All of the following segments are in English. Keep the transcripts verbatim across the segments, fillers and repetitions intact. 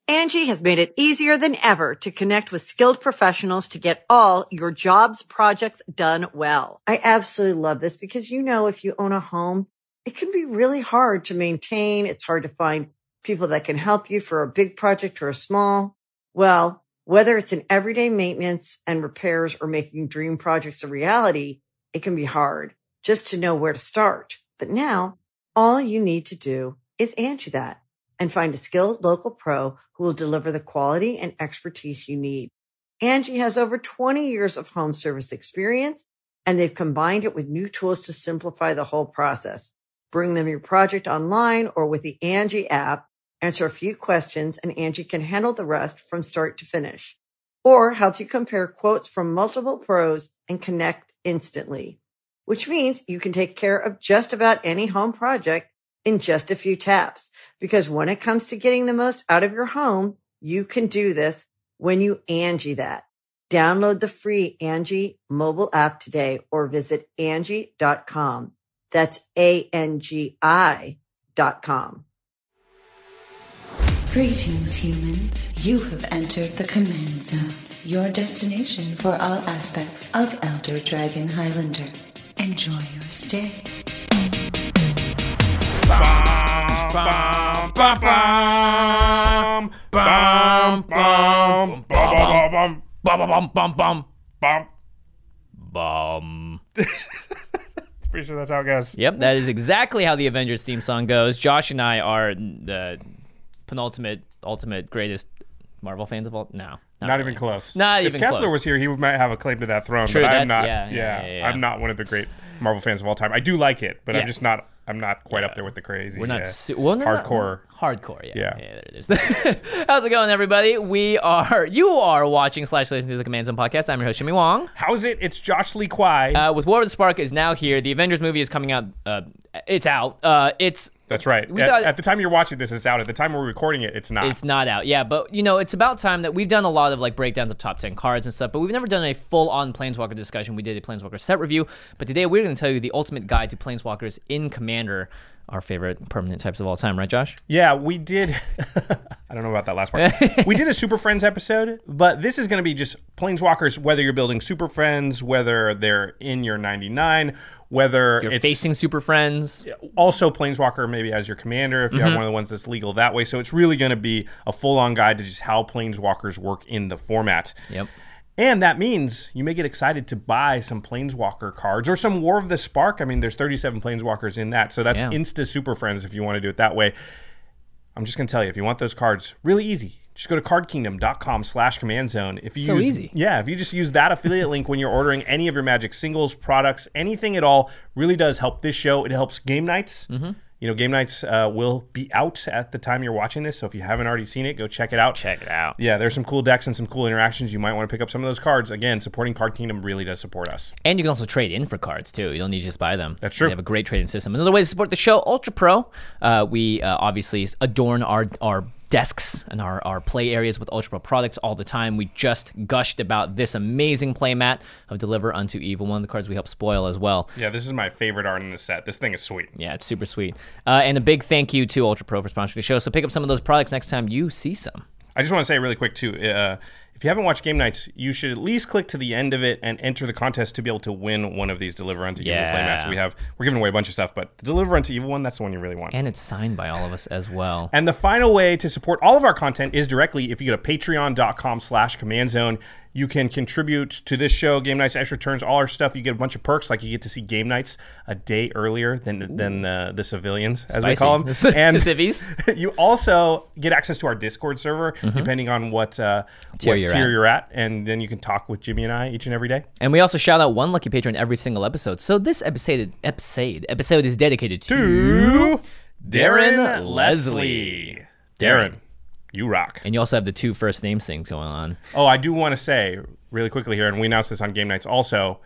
Angie has made it easier than ever to connect with skilled professionals to get all your jobs projects done well. I absolutely love this because, you know, if you own a home, it can be really hard to maintain. It's hard to find people that can help you for a big project or a small. Well, whether it's in everyday maintenance and repairs or making dream projects a reality, it can be hard just to know where to start. But now all you need to do is Angie that and find a skilled local pro who will deliver the quality and expertise you need. Angie has over twenty years of home service experience, and they've combined it with new tools to simplify the whole process. Bring them your project online or with the Angie app, answer a few questions, and Angie can handle the rest from start to finish. Or help you compare quotes from multiple pros and connect instantly, which means you can take care of just about any home project in just a few taps. Because when it comes to getting the most out of your home, you can do this when you Angie that. Download the free Angie mobile app today or visit Angie dot com. That's A N G I dot com. Greetings, humans. You have entered the Command Zone, your destination for all aspects of Elder Dragon Highlander. Enjoy your stay. Bum, bum, bum, bum, bum, bum, bum, bum, bum, bum, bum, bum, bum. Pretty sure that's how it goes. Yep, that is exactly how the Avengers theme song goes. Josh and I are the penultimate, ultimate, greatest Marvel fans of all. No, not, not really. even close. Not if even Kessler close. was here, he might have a claim to that throne. True, but I'm that's- not. yeah, Yeah, yeah, yeah, yeah. I'm not one of the great Marvel fans of all time. I do like it, but I'm Yes. just not. I'm not quite Yeah. up there with the crazy. We're not uh, su- well, no, not- hardcore. hardcore, yeah. Yeah. yeah, there it is. How's it going, everybody? We are, you are watching slash listening to the Command Zone podcast. I'm your host, Jimmy Wong. How's it? It's Josh Lee Kwai. Uh, with War of the Spark is now here. The Avengers movie is coming out. Uh, it's out. Uh, it's That's right. we At, thought- at the time you're watching this, it's out. At the time we're recording it, it's not. It's not out, yeah. But you know, it's about time that we've done a lot of like breakdowns of top ten cards and stuff. But we've never done a full-on Planeswalker discussion. We did a Planeswalker set review, but today we're going to tell you the ultimate guide to Planeswalkers in Commander, our favorite permanent types of all time, right, Josh? Yeah, we did. I don't know about that last part. We did a Super Friends episode, but this is going to be just Planeswalkers, whether you're building Super Friends, whether they're in your ninety-nine, whether You're it's facing Super Friends. also Planeswalker maybe as your commander if you have one of the ones that's legal that way. So it's really going to be a full-on guide to just how Planeswalkers work in the format. Yep. And that means you may get excited to buy some Planeswalker cards or some War of the Spark. I mean, there's thirty-seven Planeswalkers in that. So that's Yeah. Insta Super Friends if you want to do it that way. I'm just going to tell you, if you want those cards, really easy. Just go to cardkingdom.com slash command zone. If you So use, easy. Yeah, if you just use that affiliate link when you're ordering any of your Magic singles, products, anything at all, really does help this show. It helps game nights. Mm-hmm. You know, game nights uh, will be out at the time you're watching this. So if you haven't already seen it, go check it out. Check it out. Yeah, there's some cool decks and some cool interactions. You might want to pick up some of those cards. Again, supporting Card Kingdom really does support us. And you can also trade in for cards, too. You don't need to just buy them. That's true. They have a great trading system. Another way to support the show, Ultra Pro. Uh, we uh, obviously adorn our our desks and our, our play areas with Ultra Pro products all the time. We just gushed about this amazing playmat of Deliver Unto Evil, one of the cards we help spoil as well. Yeah, this is my favorite art in the set. This thing is sweet. Yeah, it's super sweet. Uh, and a big thank you to Ultra Pro for sponsoring the show. So pick up some of those products next time you see some. I just want to say really quick, too, uh, if you haven't watched Game Nights, you should at least click to the end of it and enter the contest to be able to win one of these Deliver Unto Yeah. Evil playmats. We have, we're giving away a bunch of stuff, but the Deliver Unto Evil one, that's the one you really want. And it's signed by all of us as well. And the final way to support all of our content is directly if you go to patreon.com slash command zone. You can contribute to this show, Game Nights, Extra Turns, all our stuff. You get a bunch of perks, like you get to see Game Nights a day earlier than than uh, the civilians, as we Spicy. call them. The And civvies. you also get access to our Discord server, depending on what uh, Tier what you're tier at. you're at. And then you can talk with Jimmy and I each and every day. And we also shout out one lucky patron every single episode. So this episode episode episode is dedicated to, To Darren Leslie. Darren, you rock. And you also have the two first names thing going on. Oh, I do want to say really quickly here, and we announced this on Game Nights also,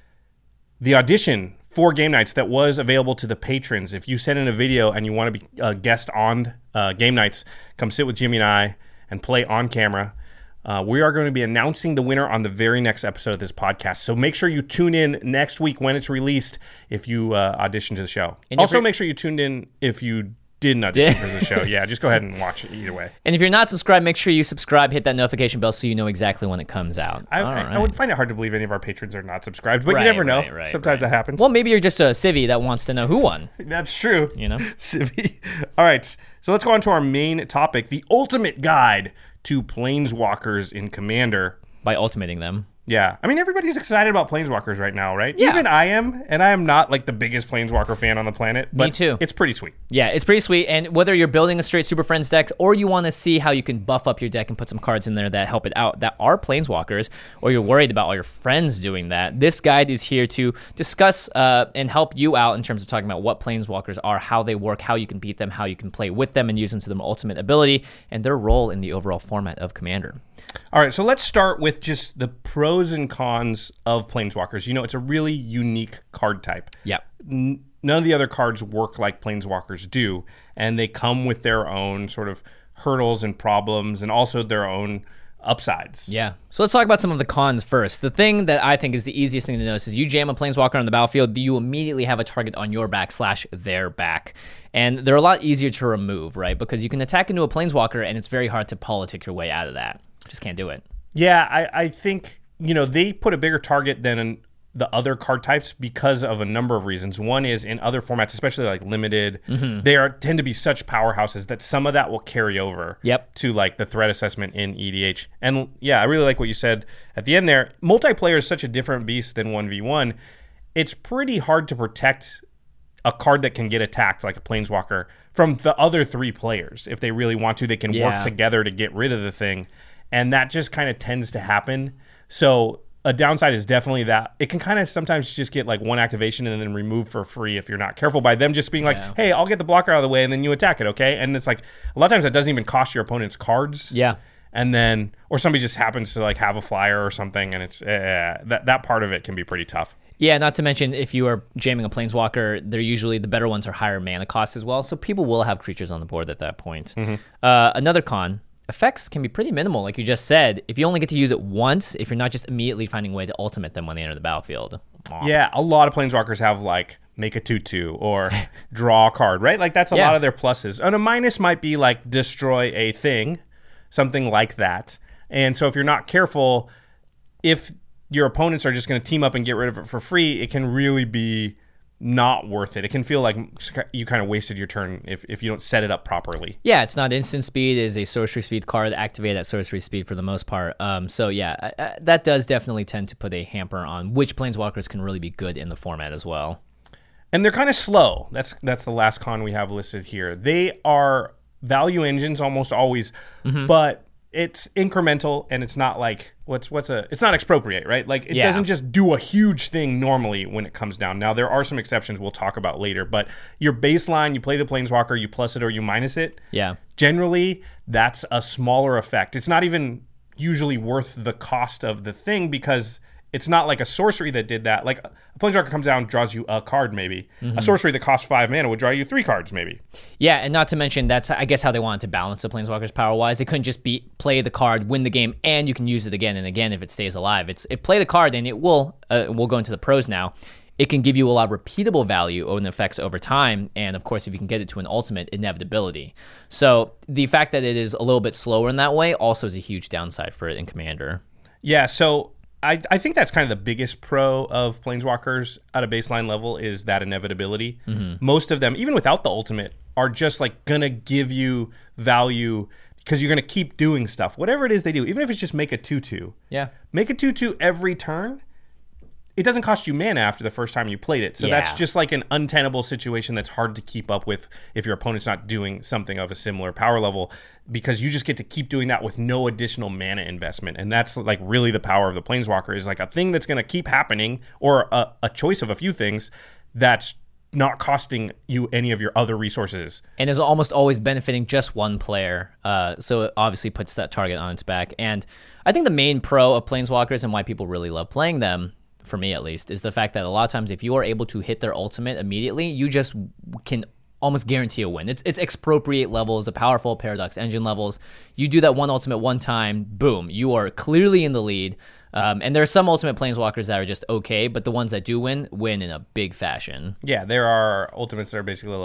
the audition for Game Nights that was available to the patrons. If you send in a video and you want to be a guest on uh, Game Nights, come sit with Jimmy and I and play on camera. Uh, we are going to be announcing the winner on the very next episode of this podcast. So make sure you tune in next week when it's released if you uh, audition to the show. And Also, if- make sure you tuned in if you didn't audition for the show. Yeah, just go ahead and watch it either way. And if you're not subscribed, make sure you subscribe, hit that notification bell so you know exactly when it comes out. I, All I, right. I would find it hard to believe any of our patrons are not subscribed, but Right, you never know. right, right, Sometimes right. that happens. Well, maybe you're just a civvy that wants to know who won. That's true. You know? Civvy. All right, so let's go on to our main topic, the ultimate guide to Planeswalkers in Commander. By ultimating them. Yeah, I mean, everybody's excited about Planeswalkers right now, right? Yeah. Even I am, and I am not like the biggest Planeswalker fan on the planet. But Me too. It's pretty sweet. Yeah, it's pretty sweet. And whether you're building a straight Super Friends deck or you want to see how you can buff up your deck and put some cards in there that help it out that are Planeswalkers, or you're worried about all your friends doing that, this guide is here to discuss uh, and help you out in terms of talking about what Planeswalkers are, how they work, how you can beat them, how you can play with them and use them to their ultimate ability, and their role in the overall format of Commander. All right, so let's start with just the pros and cons of Planeswalkers. You know, it's a really unique card type. Yeah. N- none of the other cards work like Planeswalkers do, and they come with their own sort of hurdles and problems and also their own upsides. Yeah. So let's talk about some of the cons first. The thing that I think is the easiest thing to notice is you jam a Planeswalker on the battlefield, you immediately have a target on your back slash their back. And they're a lot easier to remove, right? Because you can attack into a Planeswalker and it's very hard to politic your way out of that. Just can't do it. Yeah, I, I think, you know, they put a bigger target than an, the other card types because of a number of reasons. One is in other formats, especially like limited, mm-hmm. they are tend to be such powerhouses that some of that will carry over yep. to like the threat assessment in E D H. And yeah, I really like what you said at the end there. Multiplayer is such a different beast than one v one. It's pretty hard to protect a card that can get attacked like a Planeswalker from the other three players. If they really want to, they can yeah. work together to get rid of the thing. And that just kind of tends to happen. So a downside is definitely that it can kind of sometimes just get like one activation and then removed for free if you're not careful by them just being like, yeah. hey, I'll get the blocker out of the way and then you attack it, okay? And it's like a lot of times that doesn't even cost your opponent's cards. Yeah. And then, or somebody just happens to like have a flyer or something, and it's uh, that that part of it can be pretty tough. Yeah, not to mention if you are jamming a Planeswalker, they're usually the better ones are higher mana cost as well, so people will have creatures on the board at that point. Mm-hmm. Uh, another con. Effects can be pretty minimal, like you just said. If you only get to use it once, if you're not just immediately finding a way to ultimate them when they enter the battlefield. Aww. Yeah, a lot of Planeswalkers have like make a two two or draw a card, right? Like that's a yeah. lot of their pluses. And a minus might be like destroy a thing, something like that. And so if you're not careful, if your opponents are just going to team up and get rid of it for free, it can really be not worth it. It can feel like you kind of wasted your turn if, if you don't set it up properly. Yeah, it's not instant speed. It is a sorcery speed card activated at sorcery speed for the most part. Um, so yeah, I, I, that does definitely tend to put a hamper on which Planeswalkers can really be good in the format as well. And they're kind of slow. That's that's the last con we have listed here. They are value engines almost always, mm-hmm. but it's incremental and it's not like what's what's a it's not expropriate, right? Like it yeah. doesn't just do a huge thing normally when it comes down. Now there are some exceptions we'll talk about later, but your baseline, you play the Planeswalker, you plus it or you minus it. Yeah. Generally, that's a smaller effect. It's not even usually worth the cost of the thing because it's not like a sorcery that did that. Like a Planeswalker comes down and draws you a card maybe. Mm-hmm. A sorcery that costs five mana would draw you three cards maybe. Yeah, and not to mention that's I guess how they wanted to balance the Planeswalkers power-wise. They couldn't just be play the card, win the game, and you can use it again and again if it stays alive. It's it play the card and it will. Uh, we'll go into the pros now. It can give you a lot of repeatable value and effects over time, and of course, if you can get it to an ultimate, inevitability. So the fact that it is a little bit slower in that way also is a huge downside for it in Commander. Yeah, so I, I think that's kind of the biggest pro of Planeswalkers at a baseline level is that inevitability. Mm-hmm. Most of them, even without the ultimate, are just like going to give you value because you're going to keep doing stuff. Whatever it is they do, even if it's just make a two two. Yeah. Make a two two every turn. It doesn't cost you mana after the first time you played it. So yeah. that's just like an untenable situation that's hard to keep up with if your opponent's not doing something of a similar power level because you just get to keep doing that with no additional mana investment. And that's like really the power of the Planeswalker is like a thing that's going to keep happening or a, a choice of a few things that's not costing you any of your other resources. And is almost always benefiting just one player. Uh, so it obviously puts that target on its back. And I think the main pro of Planeswalkers and why people really love playing them, for me at least, is the fact that a lot of times if you are able to hit their ultimate immediately, you just can almost guarantee a win. It's it's expropriate levels, the powerful Paradox Engine levels. You do that one ultimate one time, boom, you are clearly in the lead. Um, and there are some ultimate Planeswalkers that are just okay, but the ones that do win, win in a big fashion. Yeah, there are ultimates that are basically like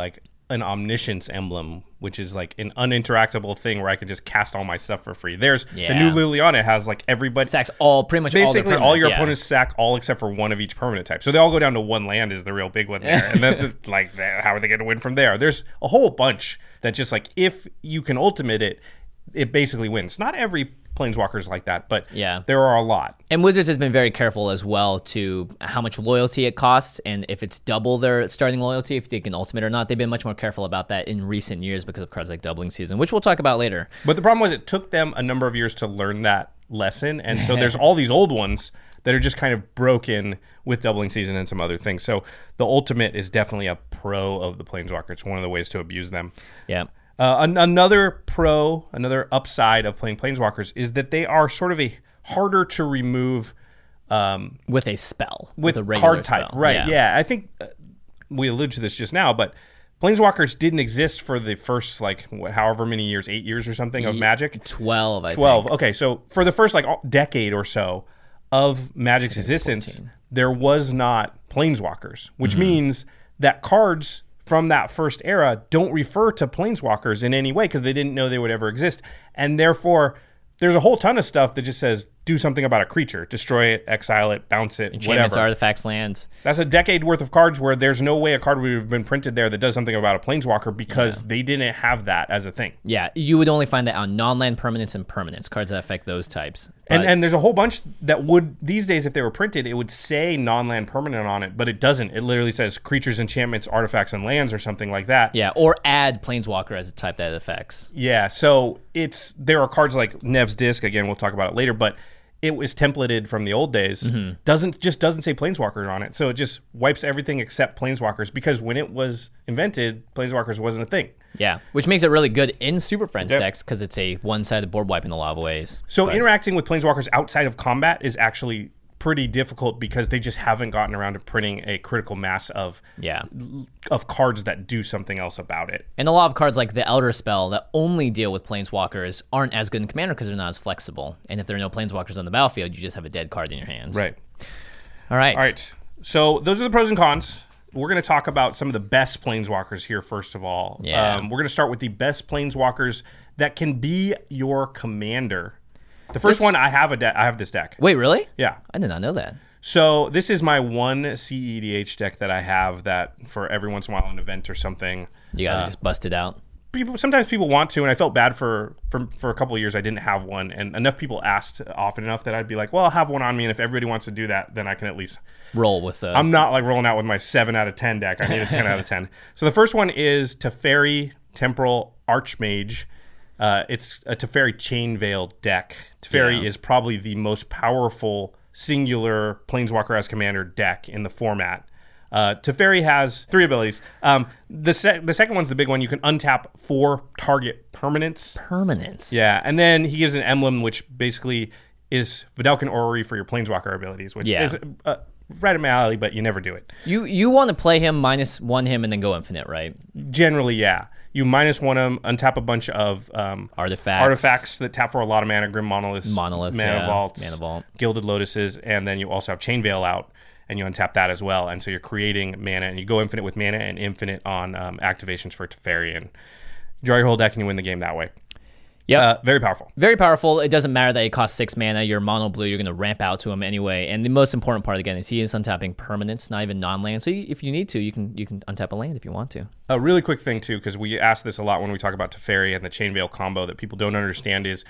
an Omniscience emblem, which is like an uninteractable thing where I can just cast all my stuff for free. There's Yeah. the new Liliana has like everybody Sacks all pretty much basically all, all your yeah. opponents sack all except for one of each permanent type. So they all go down to one land is the real big one there. And then like how are they going to win from there? There's a whole bunch that just like if you can ultimate it, it basically wins. Not every Planeswalker is like that, but Yeah. there are a lot. And Wizards has been very careful as well to how much loyalty it costs, and if it's double their starting loyalty, if they can ultimate or not. They've been much more careful about that in recent years because of cards like Doubling Season, which we'll talk about later. But the problem was it took them a number of years to learn that lesson, and so there's all these old ones that are just kind of broken with Doubling Season and some other things. So the ultimate is definitely a pro of the Planeswalker. It's one of the ways to abuse them. Yeah. Uh, an- another pro, another upside of playing Planeswalkers is that they are sort of a harder to remove um, With a spell. with, a regular card type. spell. Right, yeah. I think uh, we alluded to this just now, but Planeswalkers didn't exist for the first, like, what, however many years, eight years or something of Magic? twelve, I twelve. think. Okay, so for the first, like, decade or so of Magic's existence, there was not Planeswalkers, which Mm-hmm. means that cards from that first era don't refer to Planeswalkers in any way because they didn't know they would ever exist. And therefore, there's a whole ton of stuff that just says, do something about a creature. Destroy it, exile it, bounce it, Enchantments, whatever. artifacts, lands. That's a decade worth of cards where there's no way a card would have been printed there that does something about a Planeswalker because they didn't have that as a thing. Yeah, you would only find that on non-land permanents and permanents, cards that affect those types. And But- and there's a whole bunch that would, these days, if they were printed, it would say non-land permanent on it, but it doesn't. It literally says creatures, enchantments, artifacts, and lands or something like that. yeah, or add Planeswalker as a type that it affects. Yeah, so it's, there are cards like Nev's Disc, again, we'll talk about it later, but it was templated from the old days. Mm-hmm. Doesn't, just doesn't say Planeswalker on it. So it just wipes everything except Planeswalkers because when it was invented, Planeswalkers wasn't a thing. Yeah, which makes it really good in Super Friends Yep. decks because it's a one-sided board wipe in a lot of ways. So But- interacting with Planeswalkers outside of combat is actually pretty difficult because they just haven't gotten around to printing a critical mass of yeah. of cards that do something else about it. And a lot of cards like the Elder Spell that only deal with Planeswalkers aren't as good in Commander because they're not as flexible. And if there are no Planeswalkers on the battlefield, you just have a dead card in your hands. Right. All right. All right. So those are the pros and cons. We're going to talk about some of the best Planeswalkers here, first of all. Yeah. Um, we're going to start with the best Planeswalkers that can be your commander. The first This- one, I have a de- I have this deck. Wait, really? Yeah. I did not know that. So this is my one C E D H deck that I have that for every once in a while an event or something. You gotta uh, just bust it out. people sometimes people want to, and I felt bad for for for a couple of years I didn't have one, and enough people asked often enough that I'd be like, well, I'll have one on me, and if everybody wants to do that, then I can at least Roll with the. I'm not like rolling out with my seven out of ten deck. I need a ten out of ten. So the first one is Teferi Temporal Archmage. Uh, it's a Teferi Chain Veil deck. Teferi Yeah. is probably the most powerful singular Planeswalker as commander deck in the format. Uh, Teferi has three abilities. Um, the se- the second one's the big one. You can untap four target permanents. permanence. Yeah, and then he gives an emblem which basically is Vidalcan Orrery for your Planeswalker abilities, which Yeah. is uh, right in my alley, but you never do it. You you want to play him minus one him and then go infinite, right? Generally, yeah. You minus one them, untap a bunch of um, Artifacts. artifacts that tap for a lot of mana, Grim Monoliths, Monoliths, Mana yeah, Vaults, Mana Vault. Gilded Lotuses, and then you also have Chain Veil out, and you untap that as well. And so you're creating mana, and you go infinite with mana and infinite on um, activations for Teferi, and you draw your whole deck and you win the game that way. Yep. Uh, very powerful. Very powerful. It doesn't matter that it costs six mana. You're mono blue. You're going to ramp out to him anyway. And the most important part again is he is untapping permanents, not even non-land. So you, if you need to, you can you can untap a land if you want to. A really quick thing too, because we ask this a lot when we talk about Teferi and the Chain Veil combo that people don't understand is,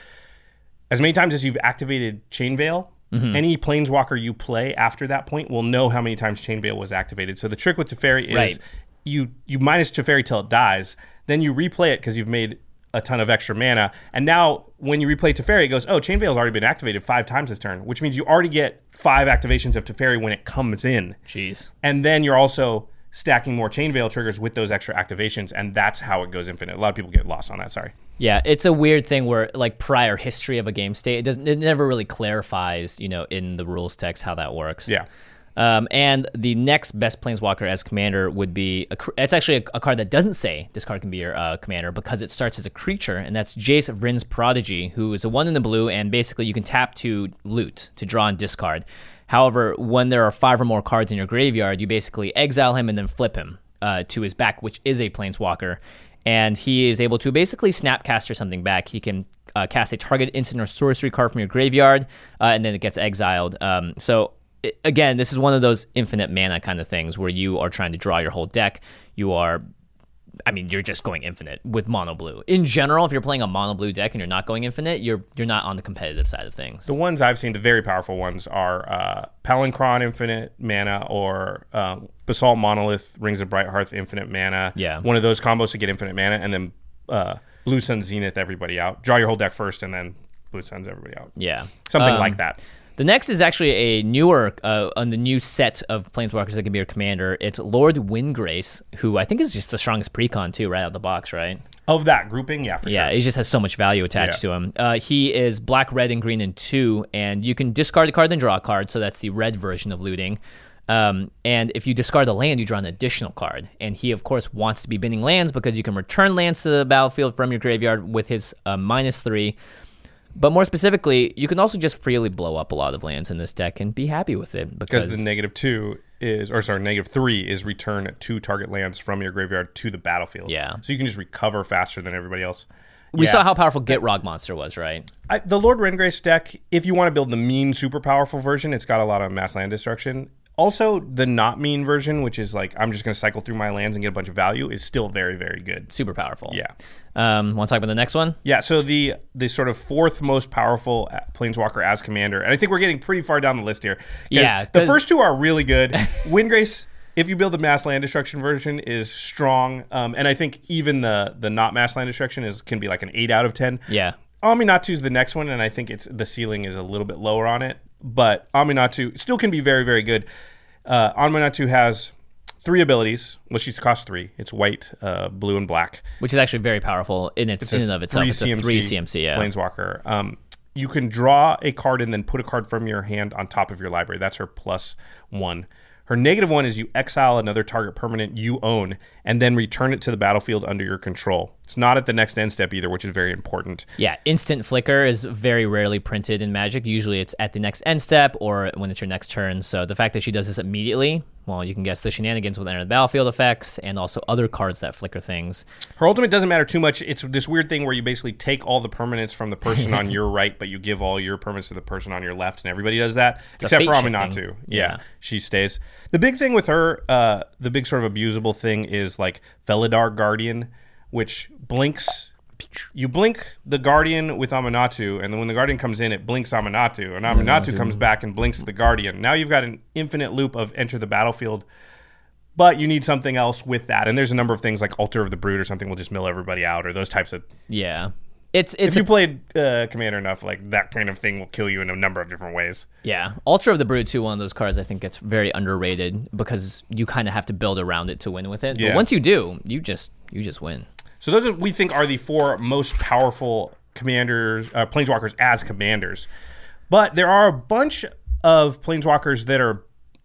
as many times as you've activated Chain Veil, Mm-hmm. any Planeswalker you play after that point will know how many times Chain Veil was activated. So the trick with Teferi is Right. you you minus Teferi till it dies, then you replay it because you've made a ton of extra mana, and now when you replay Teferi, it goes, oh, Chain Veil's already been activated five times this turn, which means you already get five activations of Teferi when it comes in. Jeez. And then you're also stacking more Chain Veil triggers with those extra activations, and that's how it goes infinite. A lot of people get lost on that, sorry. Yeah, it's a weird thing where like prior history of a game state, it doesn't it never really clarifies, you know, in the rules text how that works. Yeah. Um, and the next best Planeswalker as commander would be, a, cr- it's actually a, a card that doesn't say this card can be your uh, commander because it starts as a creature, and that's Jace Vryn's Prodigy, who is a one in the blue, and basically you can tap to loot, to draw and discard. However, when there are five or more cards in your graveyard, you basically exile him and then flip him. uh, to his back, which is a Planeswalker. And he is able to basically Snapcaster something back. He can uh, cast a target instant or sorcery card from your graveyard, uh, and then it gets exiled. Um, so, it, again, this is one of those infinite mana kind of things where you are trying to draw your whole deck. You are... I mean, you're just going infinite with mono blue. In general, if you're playing a mono blue deck and you're not going infinite, you're you're not on the competitive side of things. The ones I've seen, the very powerful ones, are uh, Palancron infinite mana or uh, Basalt Monolith Rings of Brighthearth infinite mana. Yeah. One of those combos to get infinite mana, and then uh, Blue Sun Zenith everybody out. Draw your whole deck first, and then Blue Sun's everybody out. Yeah. Something Um, like that. The next is actually a newer, uh, on the new set of Planeswalkers that can be your commander. It's Lord Windgrace, who I think is just the strongest precon too, right out of the box, right? Of that grouping, yeah, for Yeah, sure. he just has so much value attached Yeah. to him. Uh, he is black, red, and green in two, and you can discard a card and draw a card, so that's the red version of looting. Um, and if you discard a land, you draw an additional card. And he, of course, wants to be binning lands because you can return lands to the battlefield from your graveyard with his uh, minus three. But more specifically, you can also just freely blow up a lot of lands in this deck and be happy with it. Because, Because the negative two is, or sorry, negative three is return two target lands from your graveyard to the battlefield. Yeah. So you can just recover faster than everybody else. we Yeah. saw how powerful Gitrog Monster was, right? I, the Lord Windgrace deck, if you want to build the mean, super powerful version, it's got a lot of mass land destruction. Also, the not mean version, which is like, I'm just going to cycle through my lands and get a bunch of value, is still very, very good. Super powerful. Yeah. Um, want to talk about the next one? Yeah, so the the sort of fourth most powerful Planeswalker as commander, and I think we're getting pretty far down the list here. 'Cause Yeah, the 'cause- first two are really good. Windgrace, if you build the mass land destruction version, is strong, um, and I think even the the not mass land destruction is can be like an eight out of ten. Yeah. Aminatu is the next one, and I think it's the ceiling is a little bit lower on it, but Aminatu still can be very, very good. Uh, Aminatu has three abilities. Well, she's cost three. It's white, uh, blue, and black. Which is actually very powerful in its, It's in a and of itself. three It's C M C a three C M C, yeah. Planeswalker. Um, you can draw a card and then put a card from your hand on top of your library. That's her plus one. Her negative one is you exile another target permanent you own and then return it to the battlefield under your control. It's not at the next end step either, which is very important. Yeah, instant flicker is very rarely printed in Magic. Usually it's at the next end step or when it's your next turn. So the fact that she does this immediately, well, you can guess the shenanigans with enter the battlefield effects and also other cards that flicker things. Her ultimate doesn't matter too much. It's this weird thing where you basically take all the permanents from the person on your right, but you give all your permanents to the person on your left, and everybody does that, It's a except for fate Aminatu. shifting. Yeah, Yeah. she stays. The big thing with her, uh, the big sort of abusable thing is like Felidar Guardian, which blinks. You blink the Guardian with Aminatu, and then when the Guardian comes in, it blinks Aminatu, and Aminatu comes back and blinks the Guardian. Now you've got an infinite loop of enter the battlefield, but you need something else with that. And there's a number of things like Altar of the Brood or something will just mill everybody out, or those types of... Yeah. It's it's If you a, played uh, Commander enough, like that kind of thing will kill you in a number of different ways. yeah. Altar of the Brood too, one of those cards I think gets very underrated because you kind of have to build around it to win with it. Yeah. But once you do, you just you just win. So those are, we think are the four most powerful commanders, uh, planeswalkers as commanders. But there are a bunch of planeswalkers that are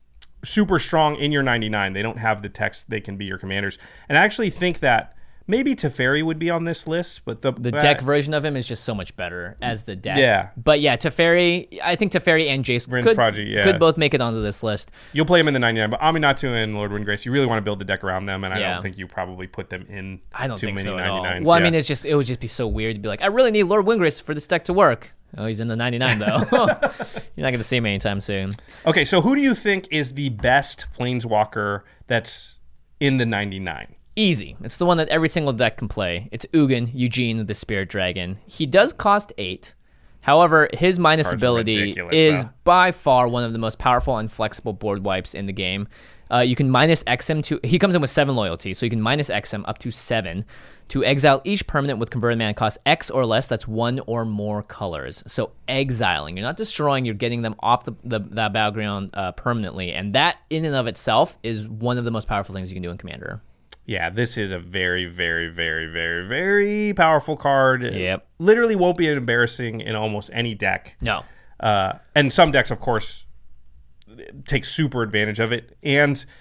super strong in your ninety-nine. They don't have the text; they can be your commanders. And I actually think that maybe Teferi would be on this list, but the The deck version of him is just so much better as the deck. Yeah. But yeah, Teferi, I think Teferi and Jace Vryn's could, Prodigy, yeah. could both make it onto this list. You'll play them in the ninety-nine, but Aminatu and Lord Windgrace, you really want to build the deck around them, and I Yeah. don't think you probably put them in I don't too think many so at all. ninety-nines. Well, I yeah. mean, it's just it would just be so weird to be like, I really need Lord Windgrace for this deck to work. Oh, he's in the ninety-nine though. You're not going to see him anytime soon. Okay, so who do you think is the best planeswalker that's in the ninety-nine? Easy. It's the one that every single deck can play. It's Ugin, Eugene, the Spirit Dragon. He does cost eight. However, his minus card's ability ridiculous, is though. by far one of the most powerful and flexible board wipes in the game. Uh, you can minus X him to... He comes in with seven loyalty, so you can minus X him up to seven to exile each permanent with converted mana cost X or less. That's one or more colors. So exiling. You're not destroying. You're getting them off the, the that battleground uh, permanently. And that, in and of itself, is one of the most powerful things you can do in Commander. Yeah, this is a very, very, very, very, very powerful card. Yep. Literally won't be embarrassing in almost any deck. No. Uh, and some decks, of course, take super advantage of it. And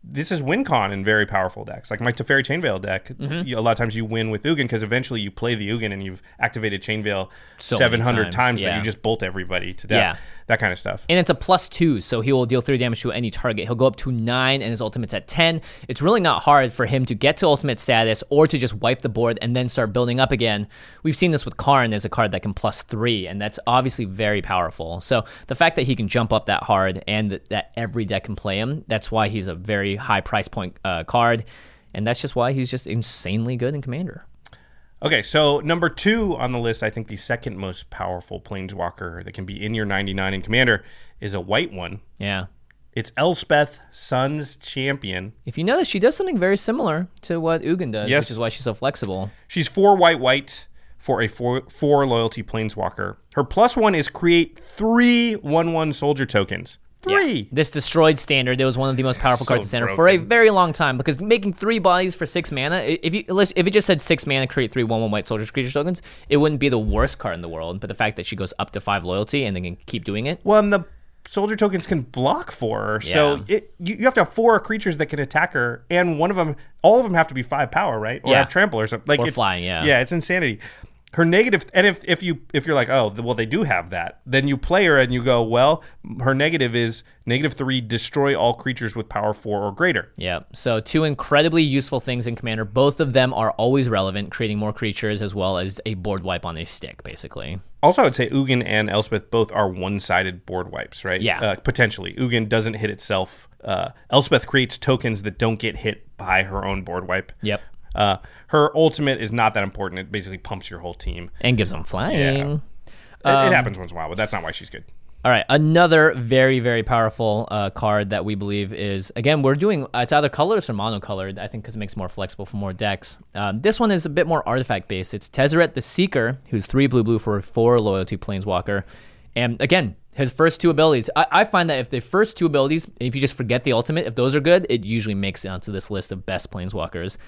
this is win con in very powerful decks. Like my Teferi Chainveil deck, Mm-hmm. you, a lot of times you win with Ugin because eventually you play the Ugin and you've activated Chainveil So many seven hundred times, times, yeah. that you just bolt everybody to death. Yeah. That kind of stuff. And it's a plus two, so he will deal three damage to any target. He'll go up to nine, and his ultimate's at ten. It's really not hard for him to get to ultimate status or to just wipe the board and then start building up again. We've seen this with Karn as a card that can plus three, and that's obviously very powerful. So the fact that he can jump up that hard and that, that every deck can play him, that's why he's a very high price point uh, card, and that's just why he's just insanely good in Commander. Okay, so number two on the list, I think the second most powerful Planeswalker that can be in your ninety-nine in Commander is a white one. Yeah. It's Elspeth, Sun's Champion. If you notice, she does something very similar to what Ugin does, Yes. which is why she's so flexible. She's four white white for a four, four loyalty Planeswalker. Her plus one is create three one one soldier tokens. Three. Yeah. This destroyed standard. It was one of the most powerful So cards in standard for a broken. very long time because making three bodies for six mana, i- if you let's- if it just said six mana, create three one one white soldiers creature tokens, it wouldn't be the worst card in the world. But the fact that she goes up to five loyalty and then can keep doing it, Well, and the soldier tokens can block for her. So Yeah. it, you, you have to have four creatures that can attack her, and one of them, all of them have to be five power, right? Or Yeah. have trample or something. Like Or it's, flying, yeah. Yeah, it's insanity. Her negative, and if if you if you're like, oh, well, they do have that, then you play her and you go, well, her negative is negative three, destroy all creatures with power four or greater. yeah. So two incredibly useful things in Commander. Both of them are always relevant, creating more creatures as well as a board wipe on a stick, basically. Also, I would say Ugin and Elspeth both are one-sided board wipes, right? Yeah. Uh, potentially. Ugin doesn't hit itself. Uh, Elspeth creates tokens that don't get hit by her own board wipe. Yep. Uh, her ultimate is not that important. It basically pumps your whole team. And gives them flying. Yeah. It, Um, it happens once in a while, but that's not why she's good. All right, another very, very powerful uh, card that we believe is, again, we're doing, uh, it's either colorless or monocolored, I think, because it makes it more flexible for more decks. Um, this one is a bit more artifact-based. It's Tezzeret the Seeker, who's three blue-blue for a four loyalty Planeswalker. And again, his first two abilities, I, I find that if the first two abilities, if you just forget the ultimate, if those are good, it usually makes it onto this list of best Planeswalkers.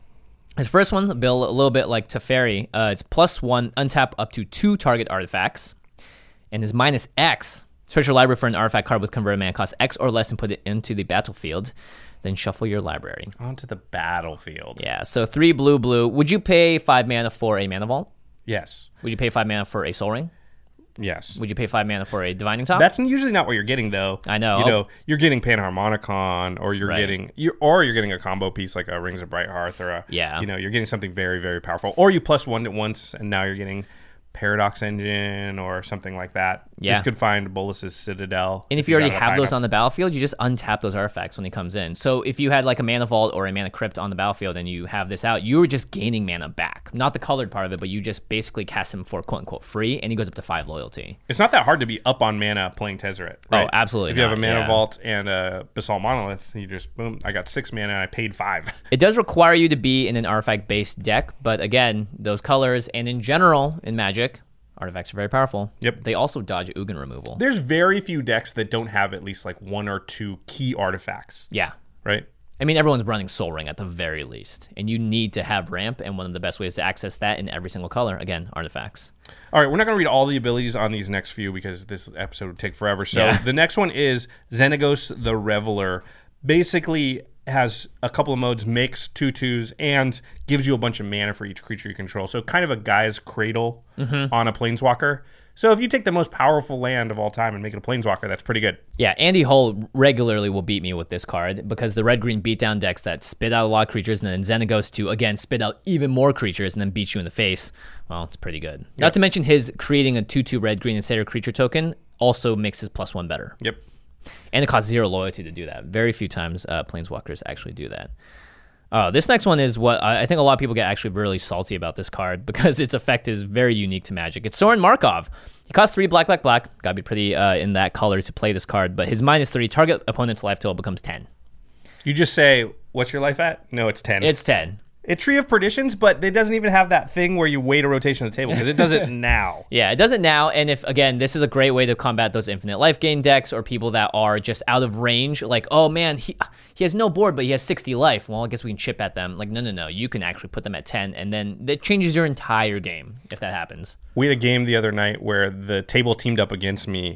His first one, Bill, a little bit like Teferi. Uh, it's plus one, untap up to two target artifacts. And his minus X, search your library for an artifact card with converted mana cost X or less and put it into the battlefield. Then shuffle your library. Onto the battlefield. Yeah, so three blue, blue. Would you pay five mana for a Mana Vault? Yes. Would you pay five mana for a Soul Ring? Yes. Would you pay five mana for a Divining Top? That's usually not what you're getting, though. I know. You know, you're getting Panharmonicon, or you're Right. getting, you or you're getting a combo piece like a Rings of Bright Hearth, or a, Yeah. you know, you're getting something very, very powerful. Or you plus one at once, and now you're getting Paradox Engine or something like that. Yeah. This could find Bolus's Citadel. And if you already got have enough those mana. on the battlefield, you just untap those artifacts when he comes in. So if you had like a Mana Vault or a Mana Crypt on the battlefield and you have this out, you were just gaining mana back. Not the colored part of it, but you just basically cast him for quote unquote free, and he goes up to five loyalty. It's not that hard to be up on mana playing Tezzeret. Right? Oh, absolutely If you have a not, Mana yeah. Vault and a Basalt Monolith, you just, boom, I got six mana and I paid five. It does require you to be in an artifact-based deck, but again, those colors and in general in Magic, artifacts are very powerful. Yep. They also dodge Ugin removal. There's very few decks that don't have at least like one or two key artifacts, Yeah. right? I mean, everyone's running Soul Ring at the very least, and you need to have ramp, and one of the best ways to access that in every single color, again, artifacts. All right, we're not going to read all the abilities on these next few because this episode would take forever. So Yeah. the next one is Xenagos the Reveler. Basically has a couple of modes, makes two twos, and gives you a bunch of mana for each creature you control. So kind of a guy's cradle Mm-hmm. on a Planeswalker. So if you take the most powerful land of all time and make it a Planeswalker, that's pretty good. Yeah, Andy Hull regularly will beat me with this card because the red-green beatdown decks that spit out a lot of creatures and then Xenagos to, again, spit out even more creatures and then beat you in the face, well, it's pretty good. Not to mention his creating a two two red-green instead of creature token also makes his plus one better. Yep. And it costs zero loyalty to do that. Very few times uh, Planeswalkers actually do that. Uh, this next one is what I I think a lot of people get actually really salty about this card because its effect is very unique to Magic. It's Sorin Markov. He costs three black, black, black. Gotta be pretty uh, in that color to play this card, but his minus three target opponent's life total becomes ten. You just say, what's your life at? No, it's ten. It's ten. It's Tree of Perditions, but it doesn't even have that thing where you wait a rotation on the table because it does it now. Yeah, it does it now, and if, again, this is a great way to combat those infinite life gain decks or people that are just out of range, like, oh man, he he has no board, but he has sixty life. Well, I guess we can chip at them. Like, no, no, no, you can actually put them at ten, and then that changes your entire game if that happens. We had a game the other night where the table teamed up against me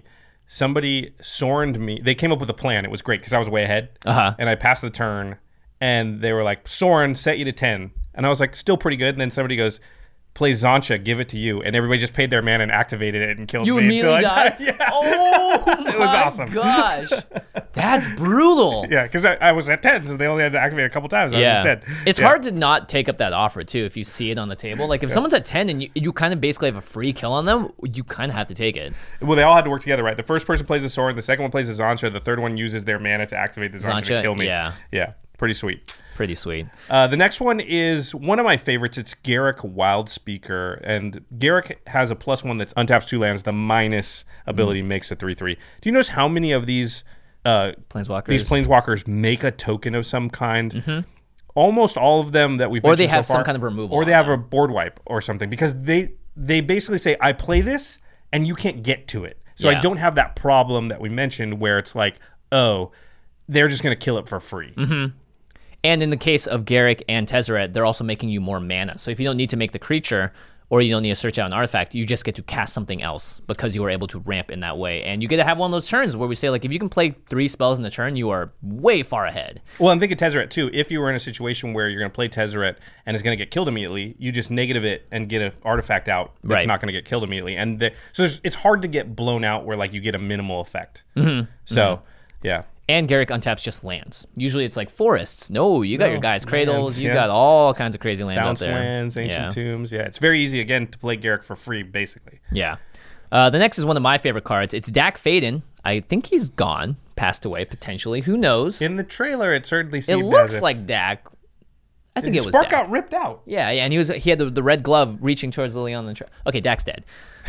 somebody Sorned me. They came up with a plan. It was great because I was way ahead. Uh-huh. And I passed the turn, and they were like, Soren set you to ten. And I was like, still pretty good. And then somebody goes, play Zancha, give it to you. And everybody just paid their mana and activated it and killed You me. immediately until I died? Yeah. Oh, It was my awesome. gosh. That's brutal. Yeah, because I, I was at ten, so they only had to activate a couple times. I was just dead. It's Yeah. hard to not take up that offer, too, if you see it on the table. Like, if someone's at ten and you, you kind of basically have a free kill on them, you kind of have to take it. Well, they all had to work together, right? The first person plays the sword, the second one plays the Zancha, the third one uses their mana to activate the Zancha, Zancha, to kill me. yeah. Yeah, pretty sweet. Pretty sweet. Uh, the next one is one of my favorites. It's Garruk Wildspeaker. And Garruk has a plus one that's untaps two lands. The minus ability Mm-hmm. makes it three three. Do you notice how many of these uh, Planeswalkers. these planeswalkers make a token of some kind? Almost all of them that we've Or they mentioned have so far, some kind of removal or they on have a board wipe or something, because they they basically say, I play this and you can't get to it. So Yeah. I don't have that problem that we mentioned where it's like, oh, they're just going to kill it for free. Mm-hmm. And in the case of Garruk and Tezzeret, they're also making you more mana. So if you don't need to make the creature, or you don't need to search out an artifact, you just get to cast something else because you were able to ramp in that way. And you get to have one of those turns where we say, like, if you can play three spells in a turn, you are way far ahead. Well, I'm thinking Tezzeret too. If you were in a situation where you're going to play Tezzeret and it's going to get killed immediately, you just negative it and get an artifact out that's Right. not going to get killed immediately. And the, so there's, it's hard to get blown out where like you get a minimal effect. Mm-hmm. So, mm-hmm. yeah. And Garruk untaps just lands. Usually it's like forests. No, you got No, your guys' cradles. lands, you yeah. got all kinds of crazy lands Bounce out there. lands, ancient yeah. tombs. Yeah, it's very easy again to play Garruk for free, basically. Yeah. Uh, the next is one of my favorite cards. It's Dak Faden. I think he's gone, passed away potentially. Who knows? In the trailer, it certainly It seemed looks as if like Dak. I think the it was spark Dak. got ripped out. Yeah, yeah, and he was he had the, the red glove reaching towards Liliana. The tra- okay, Dak's dead.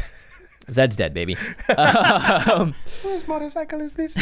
Zed's dead, baby. Um, Whose motorcycle is this?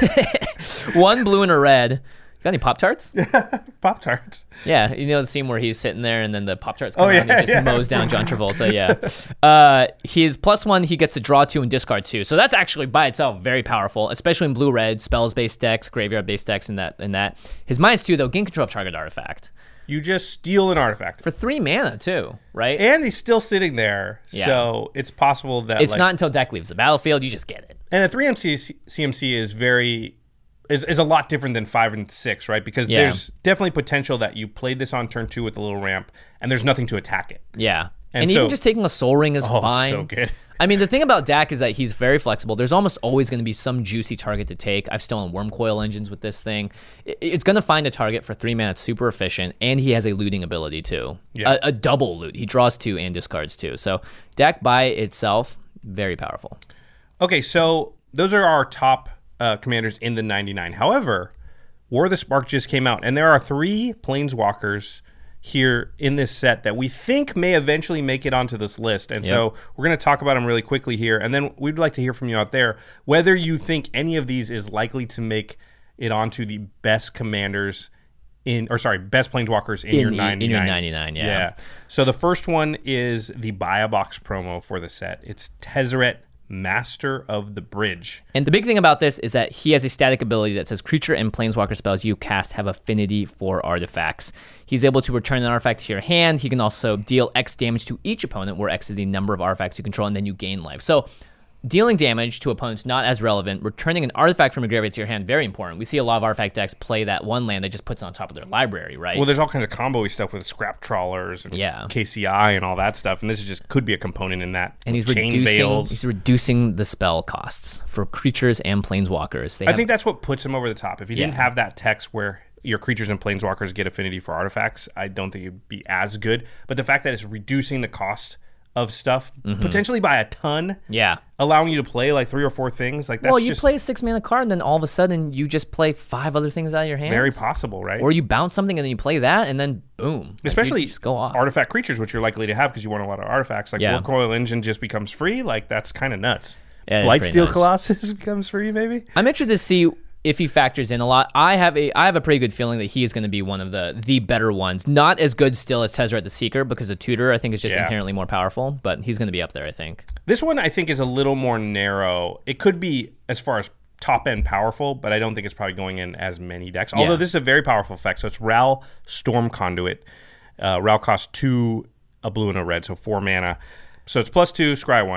one blue and a red. Got any Pop Tarts? Pop Tarts. Yeah, you know the scene where he's sitting there and then the Pop Tarts Oh, come out yeah, and he just yeah. mows down John Travolta. Yeah. Uh, his plus one, he gets to draw two and discard two. So that's actually by itself very powerful, especially in blue red, spells based decks, graveyard based decks, and that and that. His minus two, though, gain control of target artifact. You just steal an artifact. For three mana, too, right? And he's still sitting there, Yeah. so it's possible that it's like, not until deck leaves the battlefield, you just get it. And a three M C C M C is very is, is a lot different than five and six, right? Because Yeah. there's definitely potential that you played this on turn two with a little ramp, and there's nothing to attack it. Yeah. And And, so- even just taking a Soul Ring is Oh, fine. so good. I mean, the thing about Dak is that he's very flexible. There's almost always going to be some juicy target to take. I've stolen Worm Coil engines with this thing. I- It's going to find a target for three mana. It's super efficient, and he has a looting ability too. Yeah. A, a double loot. He draws two and discards two. So Dak by itself, very powerful. Okay, so those are our top uh, commanders in the ninety-nine. However, War of the Spark just came out, and there are three Planeswalkers here in this set that we think may eventually make it onto this list. And so we're going to talk about them really quickly here, and then we'd like to hear from you out there whether you think any of these is likely to make it onto the best commanders in, or sorry, best Planeswalkers in, In your the- in ninety-nine. your ninety-nine, yeah. Yeah. So the first one is the Buy a Box promo for the set. It's Tezzeret, Master of the Bridge. And the big thing about this is that he has a static ability that says creature and planeswalker spells you cast have affinity for artifacts. He's able to return an artifact to your hand. He can also deal X damage to each opponent, where X is the number of artifacts you control, and then you gain life. So dealing damage to opponents, not as relevant. Returning an artifact from your graveyard to your hand, very important. We see a lot of artifact decks play that one land that just puts it on top of their library, right? Well, there's all kinds of combo-y stuff with scrap trawlers and Yeah. K C I and all that stuff, and this is just could be a component in that. and he's Chain reducing, Veils. he's reducing the spell costs for creatures and planeswalkers. They I have, think that's what puts him over the top. If you didn't Yeah. have that text where your creatures and planeswalkers get affinity for artifacts, I don't think it'd be as good. But the fact that it's reducing the cost of stuff, potentially by a ton, yeah. allowing you to play like three or four things, like that's Well, you just play a six mana card, and then all of a sudden you just play five other things out of your hand. very possible, right? Or you bounce something and then you play that, and then boom. Like, you Especially just go off. artifact creatures, which you're likely to have because you want a lot of artifacts. Like Yeah. War Coil Engine just becomes free. Like that's kind of nuts. Yeah, it's pretty Blightsteel nuts. Colossus becomes free, maybe. I'm interested to see if he factors in a lot. I have a I have a pretty good feeling that he is going to be one of the the better ones. Not as good still as Tezzeret the Seeker, because the Tutor I think is just Yeah. inherently more powerful, but he's going to be up there, I think. This one I think is a little more narrow. It could be as far as top end powerful, but I don't think it's probably going in as many decks. Although Yeah. this is a very powerful effect. So it's Ral Storm Conduit. Uh, Ral costs two, a blue and a red, so four mana. So it's plus two, scry one.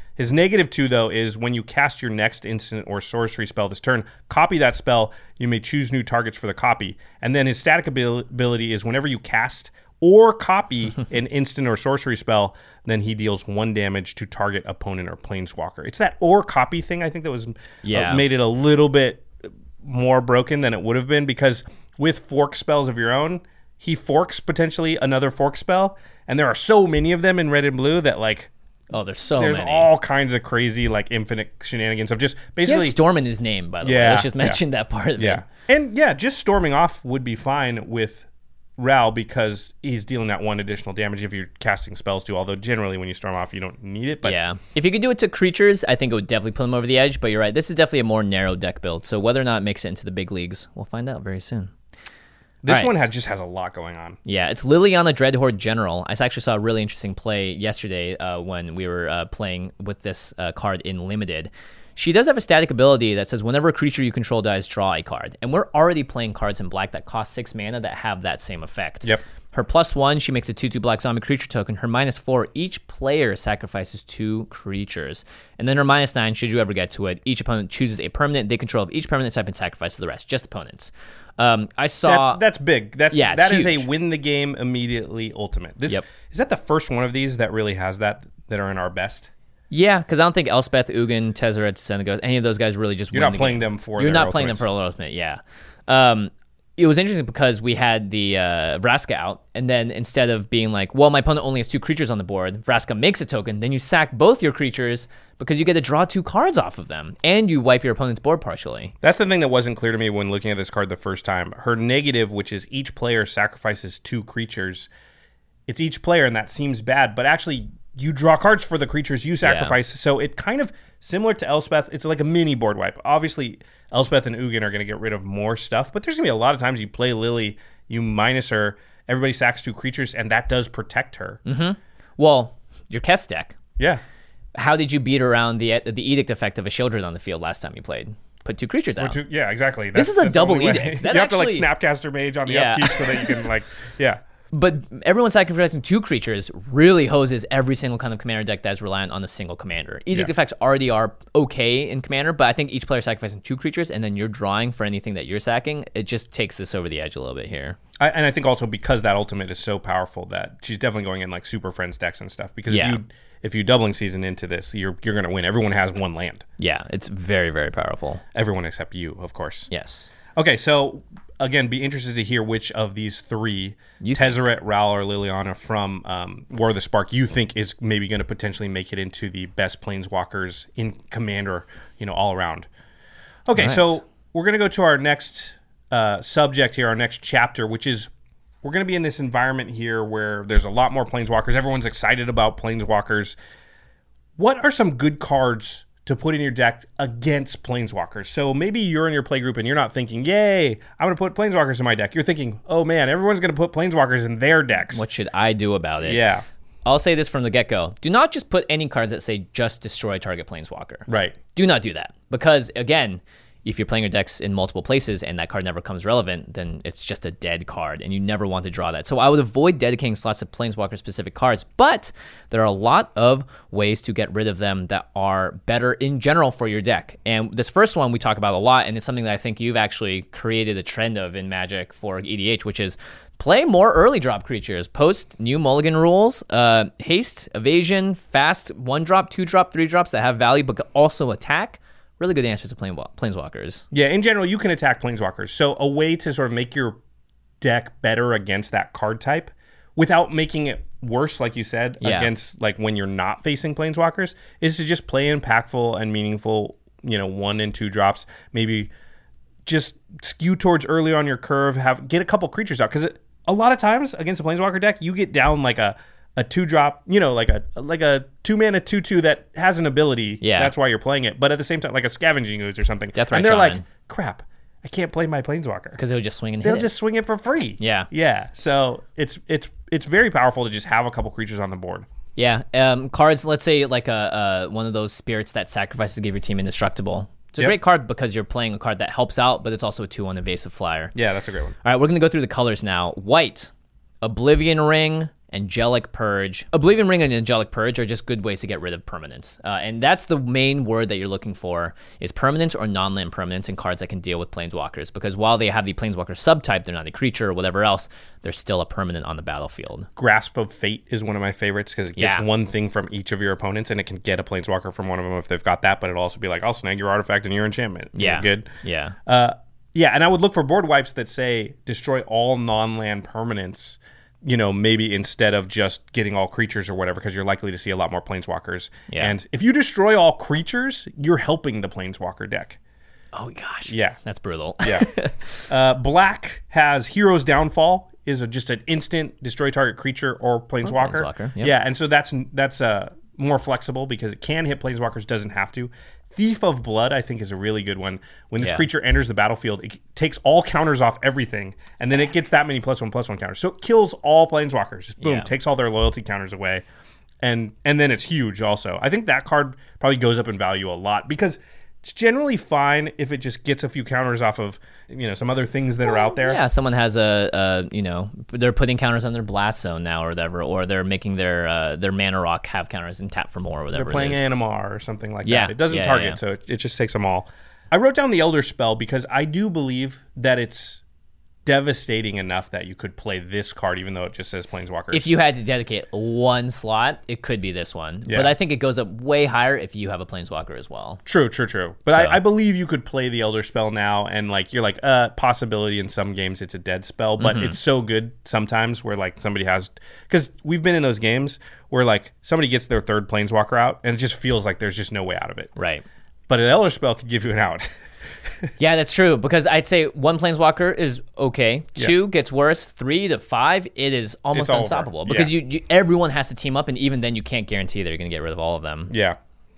His negative two, though, is when you cast your next instant or sorcery spell this turn, copy that spell. You may choose new targets for the copy. And then his static abil- ability is whenever you cast or copy an instant or sorcery spell, then he deals one damage to target opponent or planeswalker. It's that or copy thing, I think, that was yeah. uh, made it a little bit more broken than it would have been, because with fork spells of your own, he forks potentially another fork spell, and there are so many of them in red and blue that, like, oh, there's so there's many. all kinds of crazy, like, infinite shenanigans of just basically... He has Storm in his name, by the Yeah, way. Let's just yeah. mention that part of Yeah. it. And, yeah, just storming off would be fine with Ral, because he's dealing that one additional damage if you're casting spells too, although generally when you storm off, you don't need it. But yeah. If you could do it to creatures, I think it would definitely put him over the edge, but you're right. This is definitely a more narrow deck build, so whether or not it makes it into the big leagues, we'll find out very soon. This right. one had, just has a lot going on. Yeah, it's Liliana Dreadhorde General. I actually saw a really interesting play yesterday uh, when we were uh, playing with this uh, card in Limited. She does have a static ability that says whenever a creature you control dies, draw a card. And we're already playing cards in black that cost six mana that have that same effect. Yep. Her plus one, she makes a two two black zombie creature token. Her minus four, each player sacrifices two creatures. And then her minus nine, should you ever get to it, each opponent chooses a permanent they control of each permanent type and sacrifices the rest, just opponents. Um, I saw... That, that's big. That's Yeah, That it's is a huge. win the game immediately ultimate. This Yep. Is that the first one of these that really has that, that are in our best? Yeah, because I don't think Elspeth, Ugin, Tezzeret, Senegos, any of those guys really just You're win not the playing game. them for You're their not playing them ultimates. for a ultimate, yeah. Um, it was interesting because we had the uh, Vraska out, and then instead of being like, well, my opponent only has two creatures on the board, Vraska makes a token, then you sack both your creatures because you get to draw two cards off of them, and you wipe your opponent's board partially. That's the thing that wasn't clear to me when looking at this card the first time. Her negative, which is each player sacrifices two creatures, it's each player, and that seems bad, but actually you draw cards for the creatures you sacrifice. Yeah. So it kind of similar to Elspeth. It's like a mini board wipe. Obviously, Elspeth and Ugin are going to get rid of more stuff, but there's going to be a lot of times you play Lily, you minus her, everybody sacks two creatures, and that does protect her. Mm-hmm. Well, your Kess deck. Yeah. How did you beat around the the edict effect of a Shieldred on the field last time you played? Put two creatures out. Two, yeah, exactly. That's, this is a double edict. That you actually, have to like Snapcaster Mage on the yeah. upkeep so that you can like, yeah. But everyone sacrificing two creatures really hoses every single kind of commander deck that is reliant on a single commander. Edict yeah. effects already are okay in commander, but I think each player sacrificing two creatures and then you're drawing for anything that you're sacking, it just takes this over the edge a little bit here. I, and I think also because that ultimate is so powerful that she's definitely going in like Super Friends decks and stuff. Because yeah. if you if you doubling season into this, you're you're going to win. Everyone has one land. Yeah, it's very, very powerful. Everyone except you, of course. Yes. Okay, so again, be interested to hear which of these three, you Tezzeret, Ral, or Liliana from um, War of the Spark, you think is maybe going to potentially make it into the best planeswalkers in Commander, you know, all around. Okay, right. So we're going to go to our next uh, subject here, our next chapter, which is we're going to be in this environment here where there's a lot more planeswalkers. Everyone's excited about planeswalkers. What are some good cards to put in your deck against planeswalkers? So maybe you're in your playgroup and you're not thinking, yay, I'm going to put planeswalkers in my deck. You're thinking, oh man, everyone's going to put planeswalkers in their decks. What should I do about it? Yeah. I'll say this from the get-go. Do not just put any cards that say just destroy target planeswalker. Right. Do not do that. Because, again, if you're playing your decks in multiple places and that card never comes relevant, then it's just a dead card, and you never want to draw that. So I would avoid dedicating slots to planeswalker-specific cards, but there are a lot of ways to get rid of them that are better in general for your deck. And this first one we talk about a lot, and it's something that I think you've actually created a trend of in Magic for E D H, which is play more early drop creatures. Post new mulligan rules, uh, haste, evasion, fast, one drop, two drop, three drops that have value but also attack. Really good answers to plane, planeswalkers. Yeah, in general, you can attack planeswalkers. So a way to sort of make your deck better against that card type without making it worse, like you said, yeah. against like when you're not facing planeswalkers, is to just play impactful and meaningful, you know, one and two drops. Maybe just skew towards early on your curve, have get a couple creatures out. Because a lot of times against a planeswalker deck, you get down like a a two drop, you know, like a like a two mana two two that has an ability. Yeah, that's why you're playing it. But at the same time, like a Scavenging Ooze or something. Death Ray and they're Shaman. like, crap, I can't play my planeswalker because they'll just swing and hit they'll it. just swing it for free. Yeah, yeah. So it's it's it's very powerful to just have a couple creatures on the board. Yeah, um, cards. Let's say like a, a one of those spirits that sacrifices to give your team indestructible. It's a yep. great card because you're playing a card that helps out, but it's also a two one evasive flyer. Yeah, that's a great one. All right, we're gonna go through the colors now. White, Oblivion Ring, Angelic Purge. Oblivion Ring and Angelic Purge are just good ways to get rid of permanence. Uh, and that's the main word that you're looking for, is permanence or non-land permanence in cards that can deal with Planeswalkers. Because while they have the Planeswalker subtype, they're not a creature or whatever else, they're still a permanent on the battlefield. Grasp of Fate is one of my favorites because it gets Yeah. one thing from each of your opponents, and it can get a Planeswalker from one of them if they've got that, but it'll also be like, I'll snag your artifact and your enchantment. Yeah. You're good. Yeah. Uh, yeah, and I would look for board wipes that say destroy all non-land permanents, you know, maybe instead of just getting all creatures or whatever, because you're likely to see a lot more Planeswalkers. Yeah. And if you destroy all creatures, you're helping the Planeswalker deck. Oh, gosh. Yeah. That's brutal. Yeah. uh, black has Hero's Downfall, is a, just an instant destroy target creature or Planeswalker. Or Planeswalker, yep. Yeah, and so that's that's uh, more flexible because it can hit Planeswalkers, doesn't have to. Thief of Blood, I think, is a really good one. When this Yeah. creature enters the battlefield, it takes all counters off everything, and then it gets that many plus one, plus one counters. So it kills all Planeswalkers. Just boom, Yeah. takes all their loyalty counters away. And and then it's huge also. I think that card probably goes up in value a lot because it's generally fine if it just gets a few counters off of, you know, some other things that are out there. Yeah, someone has a, a, you know, they're putting counters on their Blast Zone now or whatever, or they're making their uh, their Mana Rock have counters and tap for more or whatever. They're playing it is. Animar or something like Yeah, that. It doesn't yeah, target, yeah. so it, it just takes them all. I wrote down the Elder Spell because I do believe that it's devastating enough that you could play this card even though it just says Planeswalkers. If you had to dedicate one slot, it could be this one. Yeah. But I think it goes up way higher if you have a Planeswalker as well. True, true, true. But So- I, I believe you could play the Elder Spell now, and like you're like, uh, possibility in some games it's a dead spell, but Mm-hmm. it's so good sometimes where like somebody has, because we've been in those games where like somebody gets their third Planeswalker out, and it just feels like there's just no way out of it. Right. But an Elder Spell could give you an out. Yeah, that's true. Because I'd say one Planeswalker is okay. Yeah. Two gets worse. Three to five, it is almost It's over. unstoppable. Because Yeah. you, you everyone has to team up, and even then you can't guarantee that you're going to get rid of all of them. Yeah.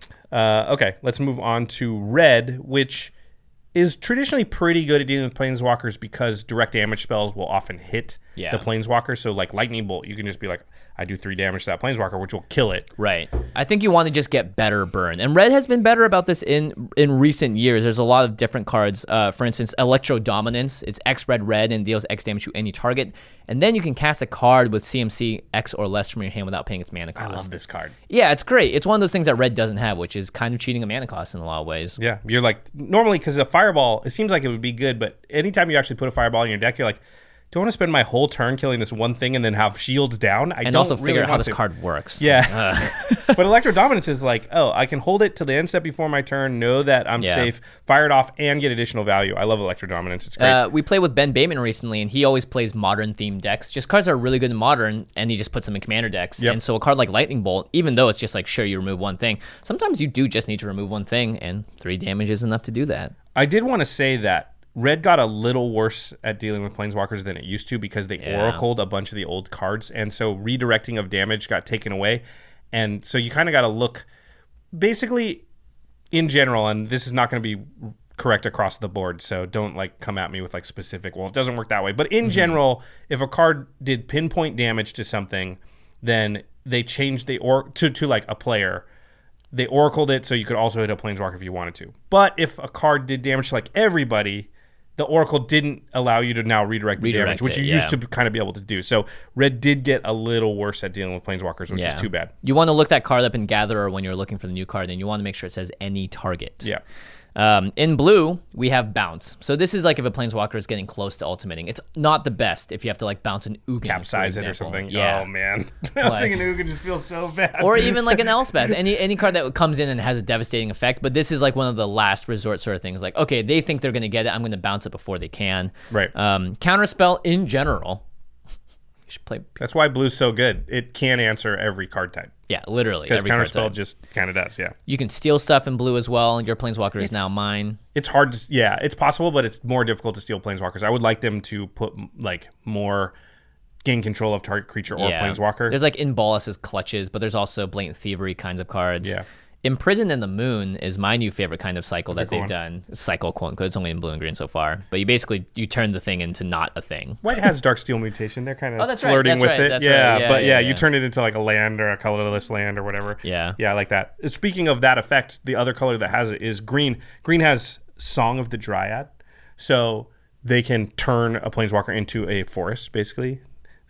Uh, okay, let's move on to red, which is traditionally pretty good at dealing with Planeswalkers because direct damage spells will often hit Yeah. the Planeswalker. So like Lightning Bolt, you can just be like, I do three damage to that Planeswalker, which will kill it. Right. I think you want to just get better burn. And red has been better about this in in recent years. There's a lot of different cards. Uh, for instance, Electro Dominance. It's X red red and deals X damage to any target. And then you can cast a card with C M C X or less from your hand without paying its mana cost. I love this card. Yeah, it's great. It's one of those things that red doesn't have, which is kind of cheating a mana cost in a lot of ways. Yeah, you're like, normally because a Fireball, it seems like it would be good, but anytime you actually put a Fireball in your deck, you're like, do I want to spend my whole turn killing this one thing and then have shields down? I And don't also really figure out how want this to. card works. Yeah. But Electro Dominance is like, oh, I can hold it to the end step before my turn, know that I'm Yeah. safe, fire it off, and get additional value. I love Electro Dominance. It's great. Uh, we played with Ben Bateman recently, and he always plays modern themed decks. Just cards that are really good in modern, and he just puts them in commander decks. Yep. And so a card like Lightning Bolt, even though it's just like, sure, you remove one thing, sometimes you do just need to remove one thing, and three damage is enough to do that. I did want to say that Red got a little worse at dealing with Planeswalkers than it used to because they Yeah. oracled a bunch of the old cards, and so redirecting of damage got taken away. And so you kind of got to look, basically, in general, and this is not going to be correct across the board, so don't like come at me with like specific, well, it doesn't work that way. But in general, if a card did pinpoint damage to something, then they changed the or to, to like a player. They oracled it so you could also hit a Planeswalker if you wanted to. But if a card did damage to like everybody, the Oracle didn't allow you to now redirect the Redirect damage, which it, you used yeah. to kind of be able to do. So red did get a little worse at dealing with Planeswalkers, which Yeah. is too bad. You want to look that card up in Gatherer when you're looking for the new card, and you want to make sure it says any target. Yeah. Um, in blue, we have Bounce. So this is like if a Planeswalker is getting close to ultimating. It's not the best if you have to like bounce an Ugin, Capsize for it or example. something. Yeah. Oh, man. Bouncing an Ugin just feels so bad. Or even like an Elspeth, any any card that comes in and has a devastating effect. But this is like one of the last resort sort of things. Like, okay, they think they're going to get it. I'm going to bounce it before they can. Right. Um, Counterspell in general. You should play. That's why blue's so good. It can answer every card type. Yeah, literally. Because every card Counterspell type. just kind of does, yeah. You can steal stuff in blue as well. Your Planeswalker is now mine. It's hard to, yeah, it's possible, but it's more difficult to steal Planeswalkers. I would like them to put, like, more gain control of target creature or Planeswalker. There's like in Bolas's clutches, but there's also blatant thievery kinds of cards. Yeah. Imprisoned in the Moon is my new favorite kind of cycle That's that a cool they've one. done. Cycle, quote unquote. It's only in blue and green so far. But you basically, you turn the thing into not a thing. White has Darksteel Mutation. They're kind of Oh, that's right, flirting that's with right, it. that's yeah, right. Yeah, but yeah, yeah, you yeah. turn it into like a land or a colorless land or whatever. Yeah. Yeah, I like that. Speaking of that effect, the other color that has it is green. Green has Song of the Dryad. So they can turn a Planeswalker into a forest, basically.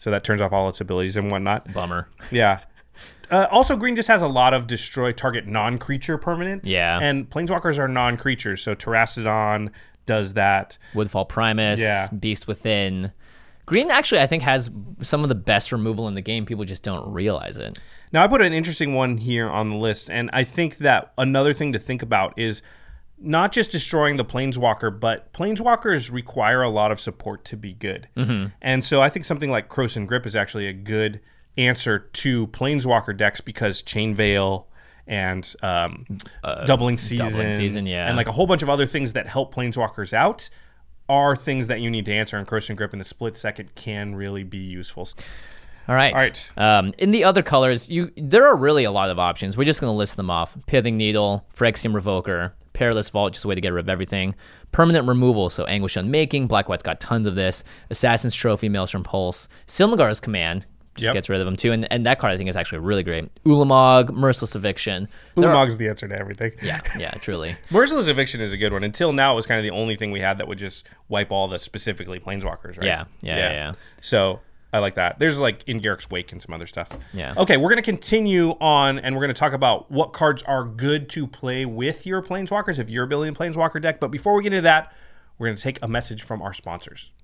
so that turns off all its abilities and whatnot. Bummer. Yeah. Uh, also, green just has a lot of destroy target non-creature permanents. Yeah. And planeswalkers are non-creatures, so Terrastodon does that. Woodfall Primus, Yeah. Beast Within. Green actually, I think, has some of the best removal in the game. People just don't realize it. Now, I put an interesting one here on the list, and I think that another thing to think about is not just destroying the Planeswalker, but Planeswalkers require a lot of support to be good. Mm-hmm. And so I think something like Krosan Grip is actually a good answer to Planeswalker decks because Chain Veil and um, Uh, Doubling Season, Doubling Season, yeah. and like a whole bunch of other things that help Planeswalkers out are things that you need to answer, and Krosan Grip in the split second can really be useful. All right. All right. Um, in the other colors, you there are really a lot of options. We're just going to list them off. Pithing Needle, Phyrexian Revoker, Perilous Vault, just a way to get rid of everything. Permanent removal, so Anguish Unmaking. Black-White's got tons of this. Assassin's Trophy, Maelstrom Pulse. Silmagar's Command just Yep. gets rid of them too. And, and that card I think is actually really great. Ulamog, Merciless Eviction. There are- Ulamog's the answer to everything. Yeah, yeah, truly. Merciless Eviction is a good one. Until now, it was kind of the only thing we had that would just wipe all the specifically Planeswalkers, right? Yeah, yeah, yeah, yeah. So I like that. There's like in Garruk's Wake and some other stuff. Yeah. Okay, we're going to continue on, and we're going to talk about what cards are good to play with your Planeswalkers if you're building a Planeswalker deck. But before we get into that, we're going to take a message from our sponsors.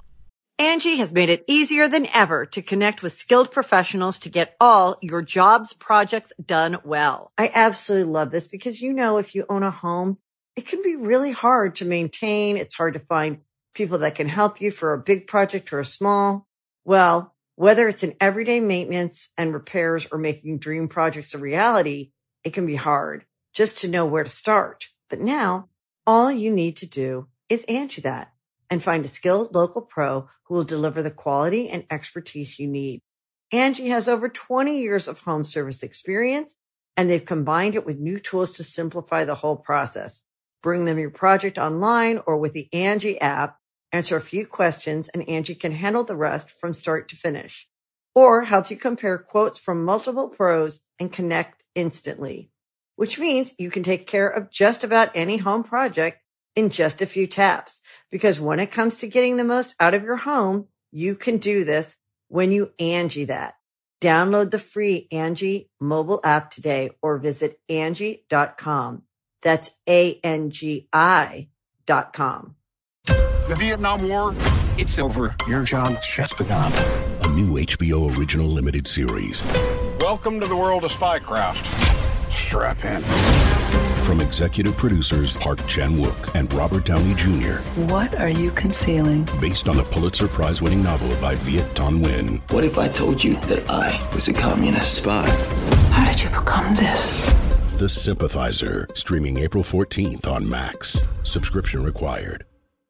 Angie has made it easier than ever to connect with skilled professionals to get all your jobs projects done well. I absolutely love this because, you know, if you own a home, it can be really hard to maintain. It's hard to find people that can help you for a big project or a small. Well, whether it's in everyday maintenance and repairs or making dream projects a reality, it can be hard just to know where to start. But now all you need to do is Angie that and find a skilled local pro who will deliver the quality and expertise you need. Angie has over twenty years of home service experience, and they've combined it with new tools to simplify the whole process. Bring them your project online or with the Angie app, answer a few questions, and Angie can handle the rest from start to finish. Or help you compare quotes from multiple pros and connect instantly, which means you can take care of just about any home project in just a few taps. Because when it comes to getting the most out of your home, you can do this when you Angie that. Download the free Angie mobile app today or visit Angie dot com. That's A N G I dot com. The Vietnam War, it's over. Your job's just begun. A new H B O original limited series. Welcome to the world of Spycraft. Strap in. From executive producers Park Chan-wook and Robert Downey Junior What are you concealing? Based on the Pulitzer Prize-winning novel by Viet Thanh Nguyen. What if I told you that I was a communist spy? How did you become this? The Sympathizer. Streaming April fourteenth on Max. Subscription required.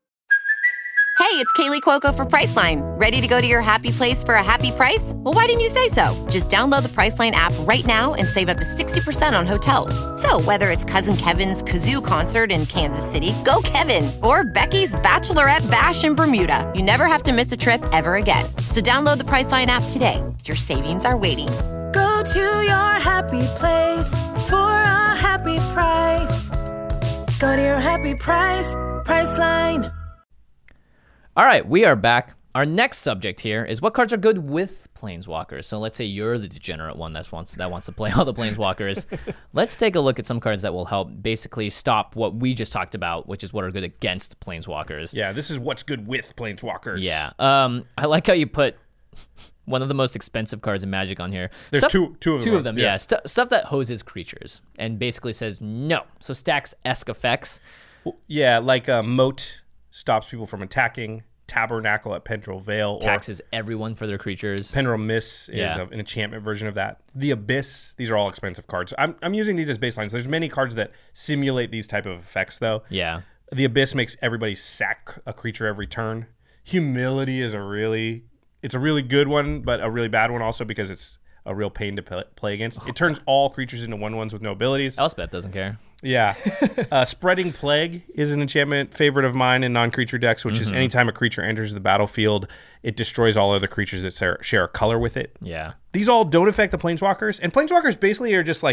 Hey, it's Kaylee Cuoco for Priceline. Ready to go to your happy place for a happy price? Well, why didn't you say so? Just download the Priceline app right now and save up to sixty percent on hotels. So whether it's Cousin Kevin's Kazoo Concert in Kansas City, go Kevin, or Becky's Bachelorette Bash in Bermuda, you never have to miss a trip ever again. So download the Priceline app today. Your savings are waiting. Go to your happy place for a happy price. Go to your happy price, Priceline. All right, we are back. Our next subject here is what cards are good with Planeswalkers. So let's say you're the degenerate one that wants that wants to play all the Planeswalkers. Let's take a look at some cards that will help basically stop what we just talked about, which is what are good against Planeswalkers. Yeah, this is what's good with Planeswalkers. Yeah. Um, I like how you put one of the most expensive cards in Magic on here. There's stuff, two, two of them. Two of them, yeah. yeah. St- stuff that hoses creatures and basically says no. So stacks-esque effects. Yeah, like uh, Moat stops people from attacking. Tabernacle at Pendrell Vale. Taxes everyone for their creatures. Pendrell Miss is Yeah. a, an enchantment version of that. The Abyss, these are all expensive cards. I'm, I'm using these as baselines. There's many cards that simulate these type of effects, though. Yeah. The Abyss makes everybody sack a creature every turn. Humility is a really, it's a really good one, but a really bad one also because it's a real pain to play, play against. It turns all creatures into one-ones with no abilities. Elspeth doesn't care. Yeah. uh, Spreading Plague is an enchantment favorite of mine in non-creature decks, which mm-hmm. is anytime a creature enters the battlefield, it destroys all other creatures that share, share a color with it. Yeah. These all don't affect the Planeswalkers, and Planeswalkers basically are just like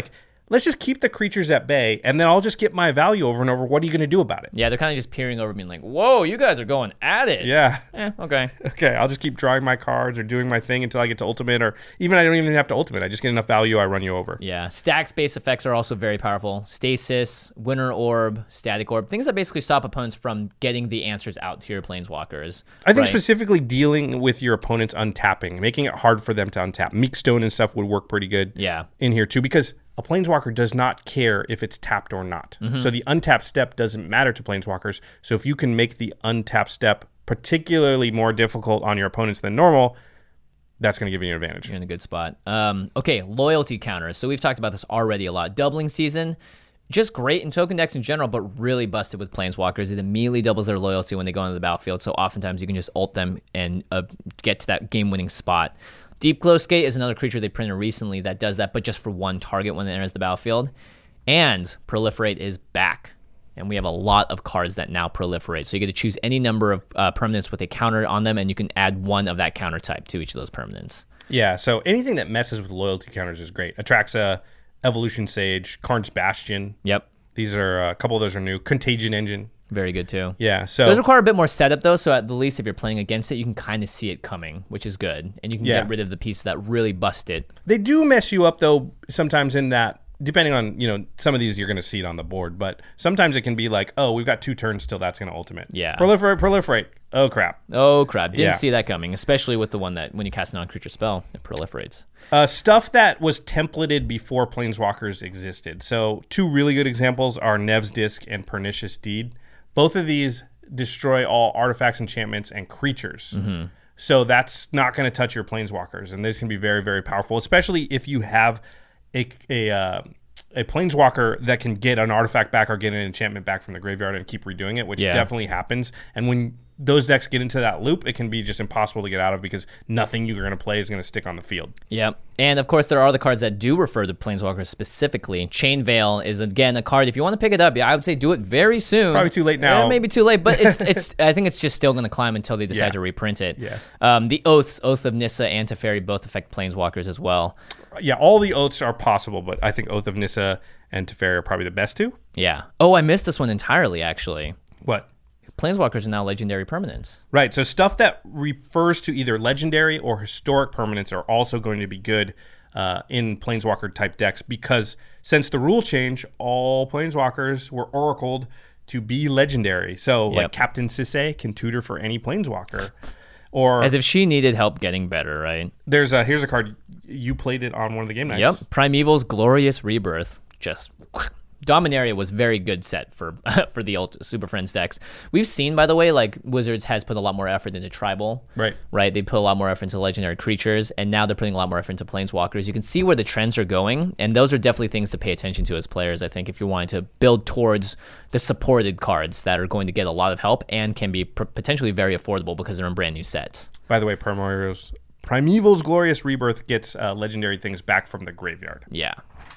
let's just keep the creatures at bay, and then I'll just get my value over and over. What are you going to do about it? Yeah, they're kind of just peering over me and like, whoa, you guys are going at it. Yeah. Eh, okay. Okay, I'll just keep drawing my cards or doing my thing until I get to ultimate, or even I don't even have to ultimate. I just get enough value, I run you over. Yeah. Stack space effects are also very powerful. Stasis, Winter Orb, Static Orb, things that basically stop opponents from getting the answers out to your planeswalkers. I think right? specifically dealing with your opponents untapping, making it hard for them to untap. Meekstone and stuff would work pretty good yeah. in here too, because a planeswalker does not care if it's tapped or not. Mm-hmm. So the untapped step doesn't matter to planeswalkers. So if you can make the untapped step particularly more difficult on your opponents than normal, that's going to give you an advantage. You're in a good spot. Um, okay, loyalty counters. So we've talked about this already a lot. Doubling Season, just great in token decks in general, but really busted with planeswalkers. It immediately doubles their loyalty when they go into the battlefield. So oftentimes you can just ult them and uh, get to that game-winning spot. Deep Glow Skate is another creature they printed recently that does that, but just for one target when it enters the battlefield. And Proliferate is back. And we have a lot of cards that now proliferate. So you get to choose any number of uh, permanents with a counter on them, and you can add one of that counter type to each of those permanents. Yeah, so anything that messes with loyalty counters is great. Atraxa, Evolution Sage, Karn's Bastion. Yep. These are, uh, a couple of those are new. Contagion Engine. Very good, too. Yeah, so... Those require a bit more setup, though, so at the least, if you're playing against it, you can kind of see it coming, which is good. And you can yeah. get rid of the pieces that really bust it. They do mess you up, though, sometimes in that, depending on, you know, some of these you're going to see it on the board, but sometimes it can be like, oh, we've got two turns till that's going to ultimate. Yeah. Proliferate, proliferate. Oh, crap. Oh, crap. Didn't Yeah. see that coming, especially with the one that when you cast a non-creature spell, it proliferates. Uh, stuff that was templated before Planeswalkers existed. So two really good examples are Nev's Disc and Pernicious Deed. Both of these destroy all artifacts, enchantments, and creatures. Mm-hmm. So that's not going to touch your Planeswalkers, and this can be very, very powerful, especially if you have a a, uh, a Planeswalker that can get an artifact back or get an enchantment back from the graveyard and keep redoing it, which yeah. definitely happens. And when those decks get into that loop, it can be just impossible to get out of because nothing you're going to play is going to stick on the field. Yep. And of course, there are the cards that do refer to Planeswalkers specifically. Chain Veil is, again, a card. If you want to pick it up, yeah, I would say do it very soon. Probably too late now. Yeah, maybe too late, but it's it's. I think it's just still going to climb until they decide Yeah. to reprint it. Yeah. Um, the Oaths, Oath of Nissa and Teferi both affect Planeswalkers as well. Yeah, all the Oaths are possible, but I think Oath of Nissa and Teferi are probably the best two. Yeah. Oh, I missed this one entirely, actually. What? Planeswalkers are now legendary permanents. Right, so stuff that refers to either legendary or historic permanents are also going to be good uh, in Planeswalker-type decks because since the rule change, all Planeswalkers were oracled to be legendary. So, Yep. like Captain Sisay can tutor for any Planeswalker. Or As if she needed help getting better, right? there's a here's a card, you played it on one of the game nights. Yep. Primeval's Glorious Rebirth. Just... Dominaria was very good set for for the old Super Friends decks. We've seen, by the way, like Wizards has put a lot more effort into Tribal. Right. Right. They put a lot more effort into legendary creatures, and now they're putting a lot more effort into Planeswalkers. You can see where the trends are going, and those are definitely things to pay attention to as players, I think, if you're wanting to build towards the supported cards that are going to get a lot of help and can be pr- potentially very affordable because they're in brand new sets. By the way, Primeval's, Primeval's Glorious Rebirth gets uh, legendary things back from the graveyard. Yeah.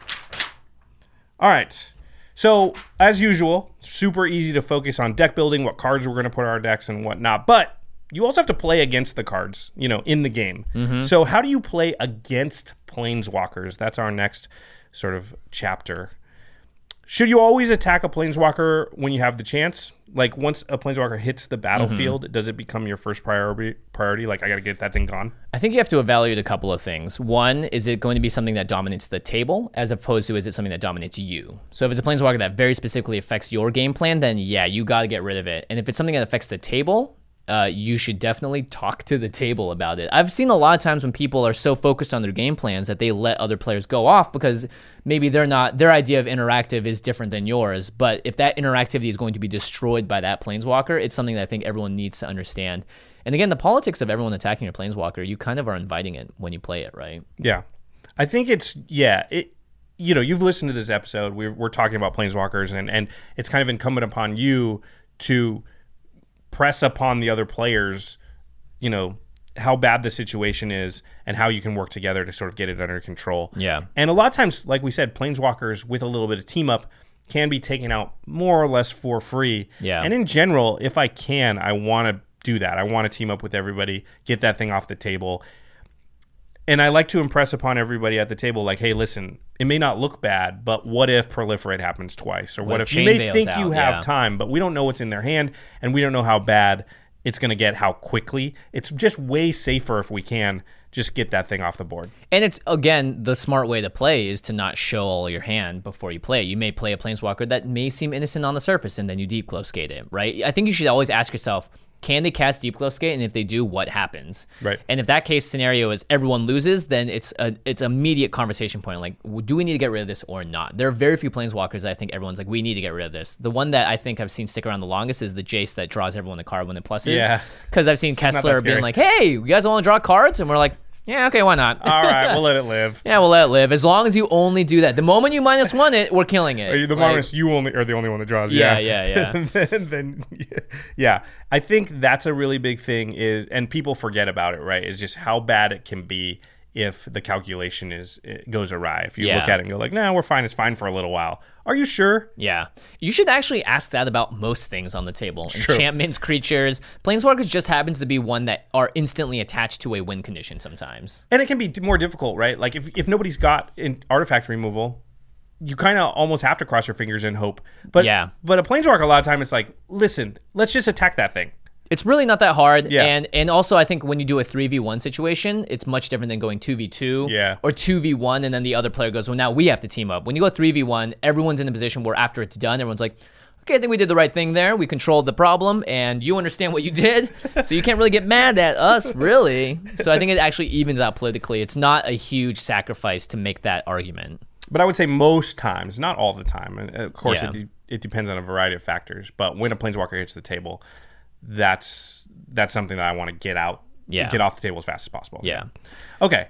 All right. So, as usual, super easy to focus on deck building, what cards we're going to put in our decks and whatnot. But you also have to play against the cards, you know, in the game. Mm-hmm. So, how do you play against Planeswalkers? That's our next sort of chapter. Should you always attack a Planeswalker when you have the chance? Like, once a Planeswalker hits the battlefield, mm-hmm. does it become your first priority? Priority, like, I got to get that thing gone? I think you have to evaluate a couple of things. One, is it going to be something that dominates the table, as opposed to is it something that dominates you? So if it's a Planeswalker that very specifically affects your game plan, then yeah, you got to get rid of it. And if it's something that affects the table, uh, you should definitely talk to the table about it. I've seen a lot of times when people are so focused on their game plans that they let other players go off because maybe they're not, their idea of interactive is different than yours. But if that interactivity is going to be destroyed by that Planeswalker, it's something that I think everyone needs to understand. And again, the politics of everyone attacking your Planeswalker, you kind of are inviting it when you play it, right? Yeah. I think it's, yeah, it, you know, you've listened to this episode. We're, we're talking about Planeswalkers, and, and it's kind of incumbent upon you to press upon the other players, you know, how bad the situation is and how you can work together to sort of get it under control. Yeah. And a lot of times, like we said, Planeswalkers with a little bit of team up can be taken out more or less for free. Yeah. And in general, if I can, I want to do that. I want to team up with everybody, get that thing off the table. And I like to impress upon everybody at the table, like, hey, listen, it may not look bad, but what if proliferate happens twice? Or what, what if you may think out, you have yeah. time, but we don't know what's in their hand, and we don't know how bad it's going to get, how quickly. It's just way safer if we can just get that thing off the board. And it's, again, the smart way to play is to not show all your hand before you play. You may play a Planeswalker that may seem innocent on the surface, and then you Deep Glow Skate it, right? I think you should always ask yourself, can they cast Deep Glow Skate? And if they do, what happens? Right. And if that case scenario is everyone loses, then it's a it's immediate conversation point. Like, do we need to get rid of this or not? There are very few Planeswalkers that I think everyone's like, we need to get rid of this. The one that I think I've seen stick around the longest is the Jace that draws everyone a card when it pluses. Yeah. Because I've seen Kessler being like, hey, you guys want to draw cards? And we're like, yeah, okay, why not? All right, we'll let it live. Yeah, we'll let it live. As long as you only do that. The moment you minus one it, we're killing it. Are you, the like, moment you only are the only one that draws. Yeah, yeah, yeah, yeah. then, then, yeah. I think that's a really big thing is, and people forget about it, right? Is just how bad it can be if the calculation is it goes awry. If you Yeah. look at it and go like, nah, we're fine. It's fine for a little while. Are you sure? Yeah. You should actually ask that about most things on the table. True. Enchantments, creatures. Planeswalkers just happens to be one that are instantly attached to a win condition sometimes. And it can be d- more difficult, right? Like if, if nobody's got in artifact removal, you kind of almost have to cross your fingers and hope. But Yeah. but a Planeswalker, a lot of time, it's like, listen, let's just attack that thing. It's really not that hard. Yeah. And and also I think when you do a three v one situation, it's much different than going two v two Yeah. or two v one and then the other player goes, well, now we have to team up. When you go three v one, everyone's in a position where after it's done, everyone's like, okay, I think we did the right thing there. We controlled the problem, and you understand what you did, so you can't really get mad at us, really. So I think it actually evens out politically. It's not a huge sacrifice to make that argument. But I would say most times, not all the time. And of course, Yeah. it, de- it depends on a variety of factors. But when a Planeswalker hits the table, that's that's something that I want to get out, Yeah. get off the table as fast as possible. Yeah. Okay.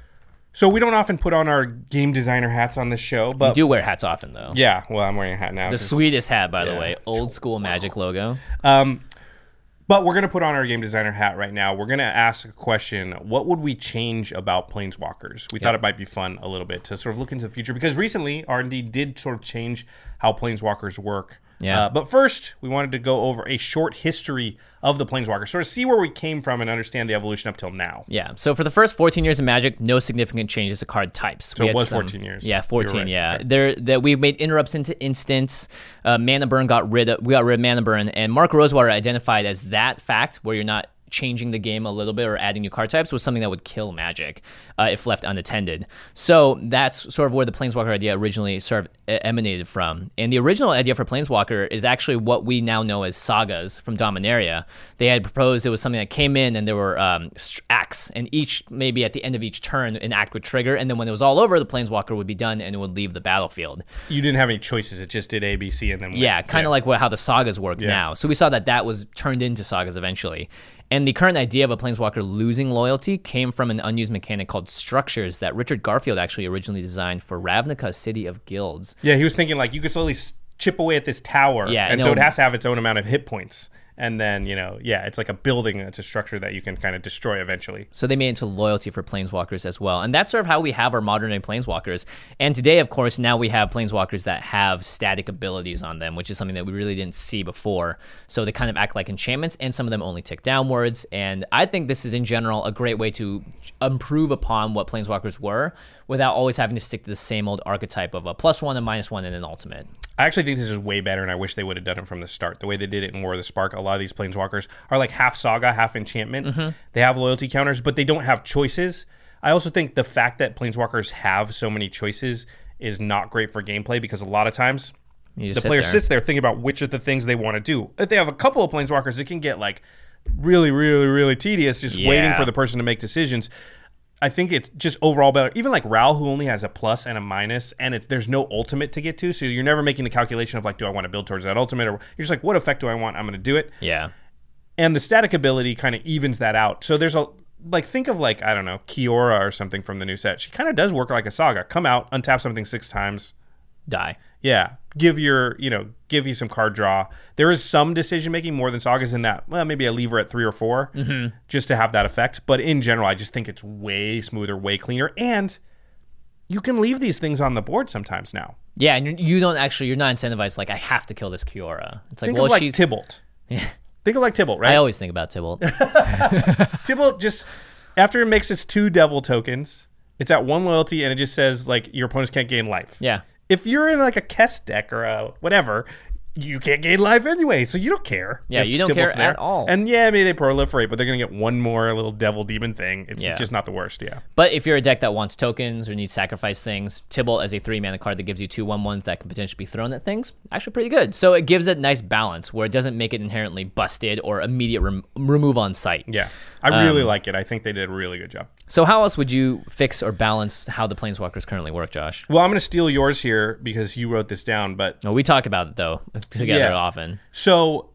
So we don't often put on our game designer hats on this show, but We do wear hats often, though. yeah. Well, I'm wearing a hat now. The 'cause- sweetest hat, by the Yeah. way. Old school Magic logo. Um, but we're gonna put on our game designer hat right now. We're gonna ask a question: what would we change about Planeswalkers? We thought it might be fun a little bit to sort of look into the future because recently R and D did sort of change how Planeswalkers work. Yeah. Uh, but first, we wanted to go over a short history of the Planeswalkers, sort of see where we came from and understand the evolution up till now. Yeah. So for the first fourteen years of Magic, no significant changes to card types. So We it had was some- fourteen years. Yeah, fourteen. You're right. Yeah. Okay. There that we made interrupts into instants. Uh, mana burn got rid of. We got rid of mana burn, and Mark Rosewater identified as that fact where you're not changing the game a little bit or adding new card types was something that would kill Magic uh, if left unattended. So that's sort of where the Planeswalker idea originally sort of e- emanated from. And the original idea for Planeswalker is actually what we now know as sagas from Dominaria. They had proposed it was something that came in and there were um, st- acts, and each, maybe at the end of each turn, an act would trigger, and then when it was all over, the Planeswalker would be done and it would leave the battlefield. You didn't have any choices; it just did A, B, C, and then went. Yeah, kind of like what, how the sagas work Yeah. now. So we saw that that was turned into sagas eventually. And the current idea of a Planeswalker losing loyalty came from an unused mechanic called Structures that Richard Garfield actually originally designed for Ravnica City of Guilds. Yeah, he was thinking like you could slowly s- chip away at this tower, Yeah, and and so it it'll- has to have its own amount of hit points. And then, you know, yeah, it's like a building. It's a structure that you can kind of destroy eventually. So they made it into loyalty for Planeswalkers as well. And that's sort of how we have our modern day Planeswalkers. And today, of course, now we have Planeswalkers that have static abilities on them, which is something that we really didn't see before. So they kind of act like enchantments, and some of them only tick downwards. And I think this is, in general, a great way to improve upon what Planeswalkers were without always having to stick to the same old archetype of a plus one, a minus one, and an ultimate. I actually think this is way better, and I wish they would have done it from the start. The way they did it in War of the Spark, a lot of these Planeswalkers are like half Saga, half Enchantment. Mm-hmm. They have loyalty counters, but they don't have choices. I also think the fact that Planeswalkers have so many choices is not great for gameplay because a lot of times You the just sit player there. sits there thinking about which of the things they want to do. If they have a couple of Planeswalkers, it can get like really, really, really tedious just waiting Yeah. for the person to make decisions. I think it's just overall better. Even like Ral, who only has a plus and a minus, and it's there's no ultimate to get to, so you're never making the calculation of like, do I want to build towards that ultimate, or you're just like, what effect do I want? I'm going to do it. Yeah. And the static ability kind of evens that out. So there's a like think of like I don't know Kiora or something from the new set. She kind of does work like a Saga. Come out, untap something six times, Die. yeah, give your you know give you some card draw. There is some decision making more than Sagas in that. Well, maybe I leave her at three or four Mm-hmm. just to have that effect. But in general, I just think it's way smoother, way cleaner, and you can leave these things on the board sometimes now. Yeah, and you you don't actually, you're not incentivized, like, I have to kill this Kiora. It's like, Think well, of like she's... Tybalt. Yeah. Think of like Tybalt, right? I always think about Tybalt. Tybalt just after it makes its two devil tokens, it's at one loyalty, and it just says, like, your opponents can't gain life. Yeah. If you're in, like, a Kess deck or a whatever, you can't gain life anyway, so you don't care. Yeah, you don't care at all. And yeah, maybe they proliferate, but they're going to get one more little devil demon thing. It's Yeah. just not the worst, yeah. But if you're a deck that wants tokens or needs sacrifice things, Tibalt as a three-mana card that gives you two one ones that can potentially be thrown at things, actually pretty good. So it gives it nice balance where it doesn't make it inherently busted or immediate rem- remove on sight. Yeah, I really Um, like it. I think they did a really good job. So how else would you fix or balance how the Planeswalkers currently work, Josh? Well, I'm going to steal yours here because you wrote this down, but... Well, we talk about it, though, together Yeah. often. So,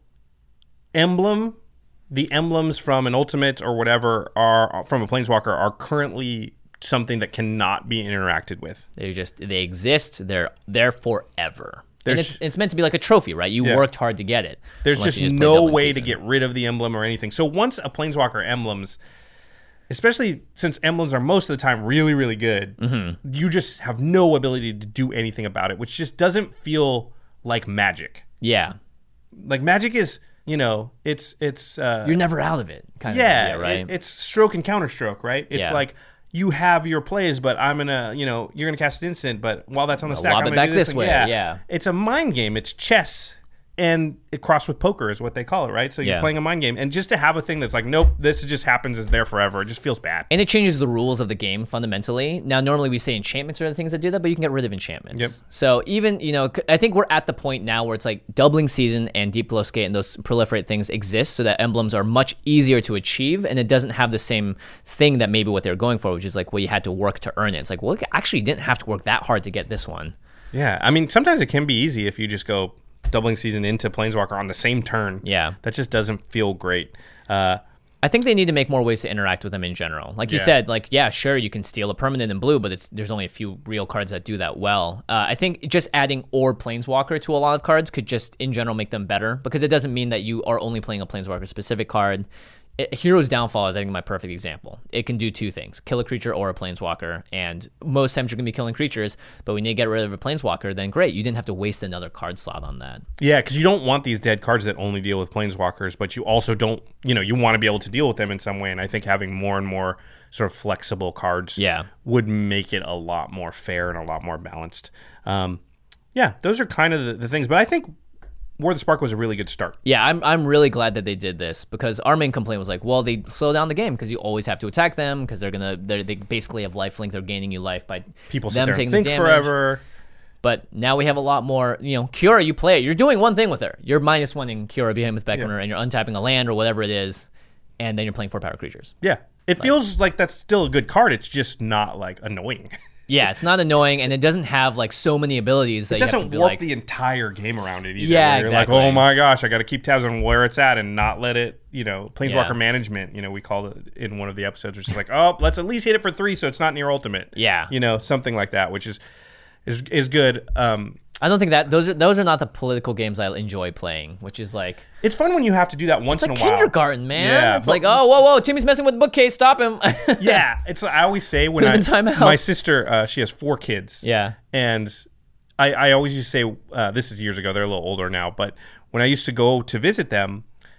emblem, the emblems from an Ultimate or whatever are from a Planeswalker are currently something that cannot be interacted with. They just they exist. They're there forever. There's- and it's it's meant to be like a trophy, right? You Yeah. worked hard to get it. There's unless just, you play no Dublin way Season. to get rid of the emblem or anything. So once a Planeswalker emblems, especially since emblems are most of the time really, really good, Mm-hmm. you just have no ability to do anything about it, which just doesn't feel like Magic. Yeah. Like Magic is, you know, it's it's uh, You're never out of it, kind yeah, of idea, right? it- it's stroke and counter stroke, right? It's Yeah. like you have your plays, but I'm gonna, you know, you're gonna cast an instant, but while that's on the I'll stack, lob I'm it gonna back do this this thing. way, Yeah. yeah. It's a mind game. It's chess, and it crossed with poker is what they call it, right? So you're Yeah. playing a mind game, and just to have a thing that's like, nope, this just happens, is there forever. It just feels bad. And it changes the rules of the game fundamentally. Now, normally we say enchantments are the things that do that, but you can get rid of enchantments. Yep. So even, you know, c- I think we're at the point now where it's like doubling season and deep glow skate and those proliferate things exist so that emblems are much easier to achieve and it doesn't have the same thing that maybe what they're going for, which is like, well, you had to work to earn it. It's like, well, actually you didn't have to work that hard to get this one. Yeah, I mean, sometimes it can be easy if you just go doubling season into Planeswalker on the same turn. Yeah. That just doesn't feel great. Uh, I think they need to make more ways to interact with them in general. Like you Yeah. said, like, yeah, sure, you can steal a permanent in blue, but it's there's only a few real cards that do that well. Uh, I think just adding or Planeswalker to a lot of cards could just, in general, make them better, because it doesn't mean that you are only playing a Planeswalker-specific card. It, Hero's Downfall is, I think, my perfect example. It can do two things, kill a creature or a Planeswalker, and most times you're going to be killing creatures, but when you get rid of a Planeswalker, then great, you didn't have to waste another card slot on that. Yeah, because you don't want these dead cards that only deal with Planeswalkers, but you also don't, you know, you want to be able to deal with them in some way. And I think having more and more sort of flexible cards Yeah. would make it a lot more fair and a lot more balanced. Um, yeah, those are kind of the, the things. But I think War of the Spark was a really good start. Yeah, I'm I'm really glad that they did this, because our main complaint was like, well, they slow down the game because you always have to attack them because they're gonna they're, they basically have lifelink. They're gaining you life by People sit them there and taking think the damage. forever. But now we have a lot more. You know, Kiora, you play it. You're doing one thing with her. You're minus one in Kiora Behemoth Beckoner, and you're untapping a land or whatever it is, and then you're playing four power creatures. Yeah, it feels like that's still a good card. It's just not like annoying. Yeah, it's not annoying, and it doesn't have like so many abilities that It you have doesn't to be warp like, the entire game around it either. Yeah, where you're exactly. like, oh my gosh, I got to keep tabs on where it's at and not let it, you know, Planeswalker Yeah. management, you know, we called it in one of the episodes, which is like, oh, let's at least hit it for three so it's not near ultimate. Yeah. You know, something like that, which is is is good. Um, I don't think that those are those are not the political games I enjoy playing, which is like it's fun when you have to do that once it's like in a while. kindergarten, man. Yeah, it's but- like, oh, whoa, whoa, Timmy's messing with the bookcase. Stop him. Yeah, it's I always say when Put him I, in timeout. my sister, uh, she has four kids. Yeah. And I, I always used to say, uh, this is years ago, they're a little older now, but when I used to go to visit them,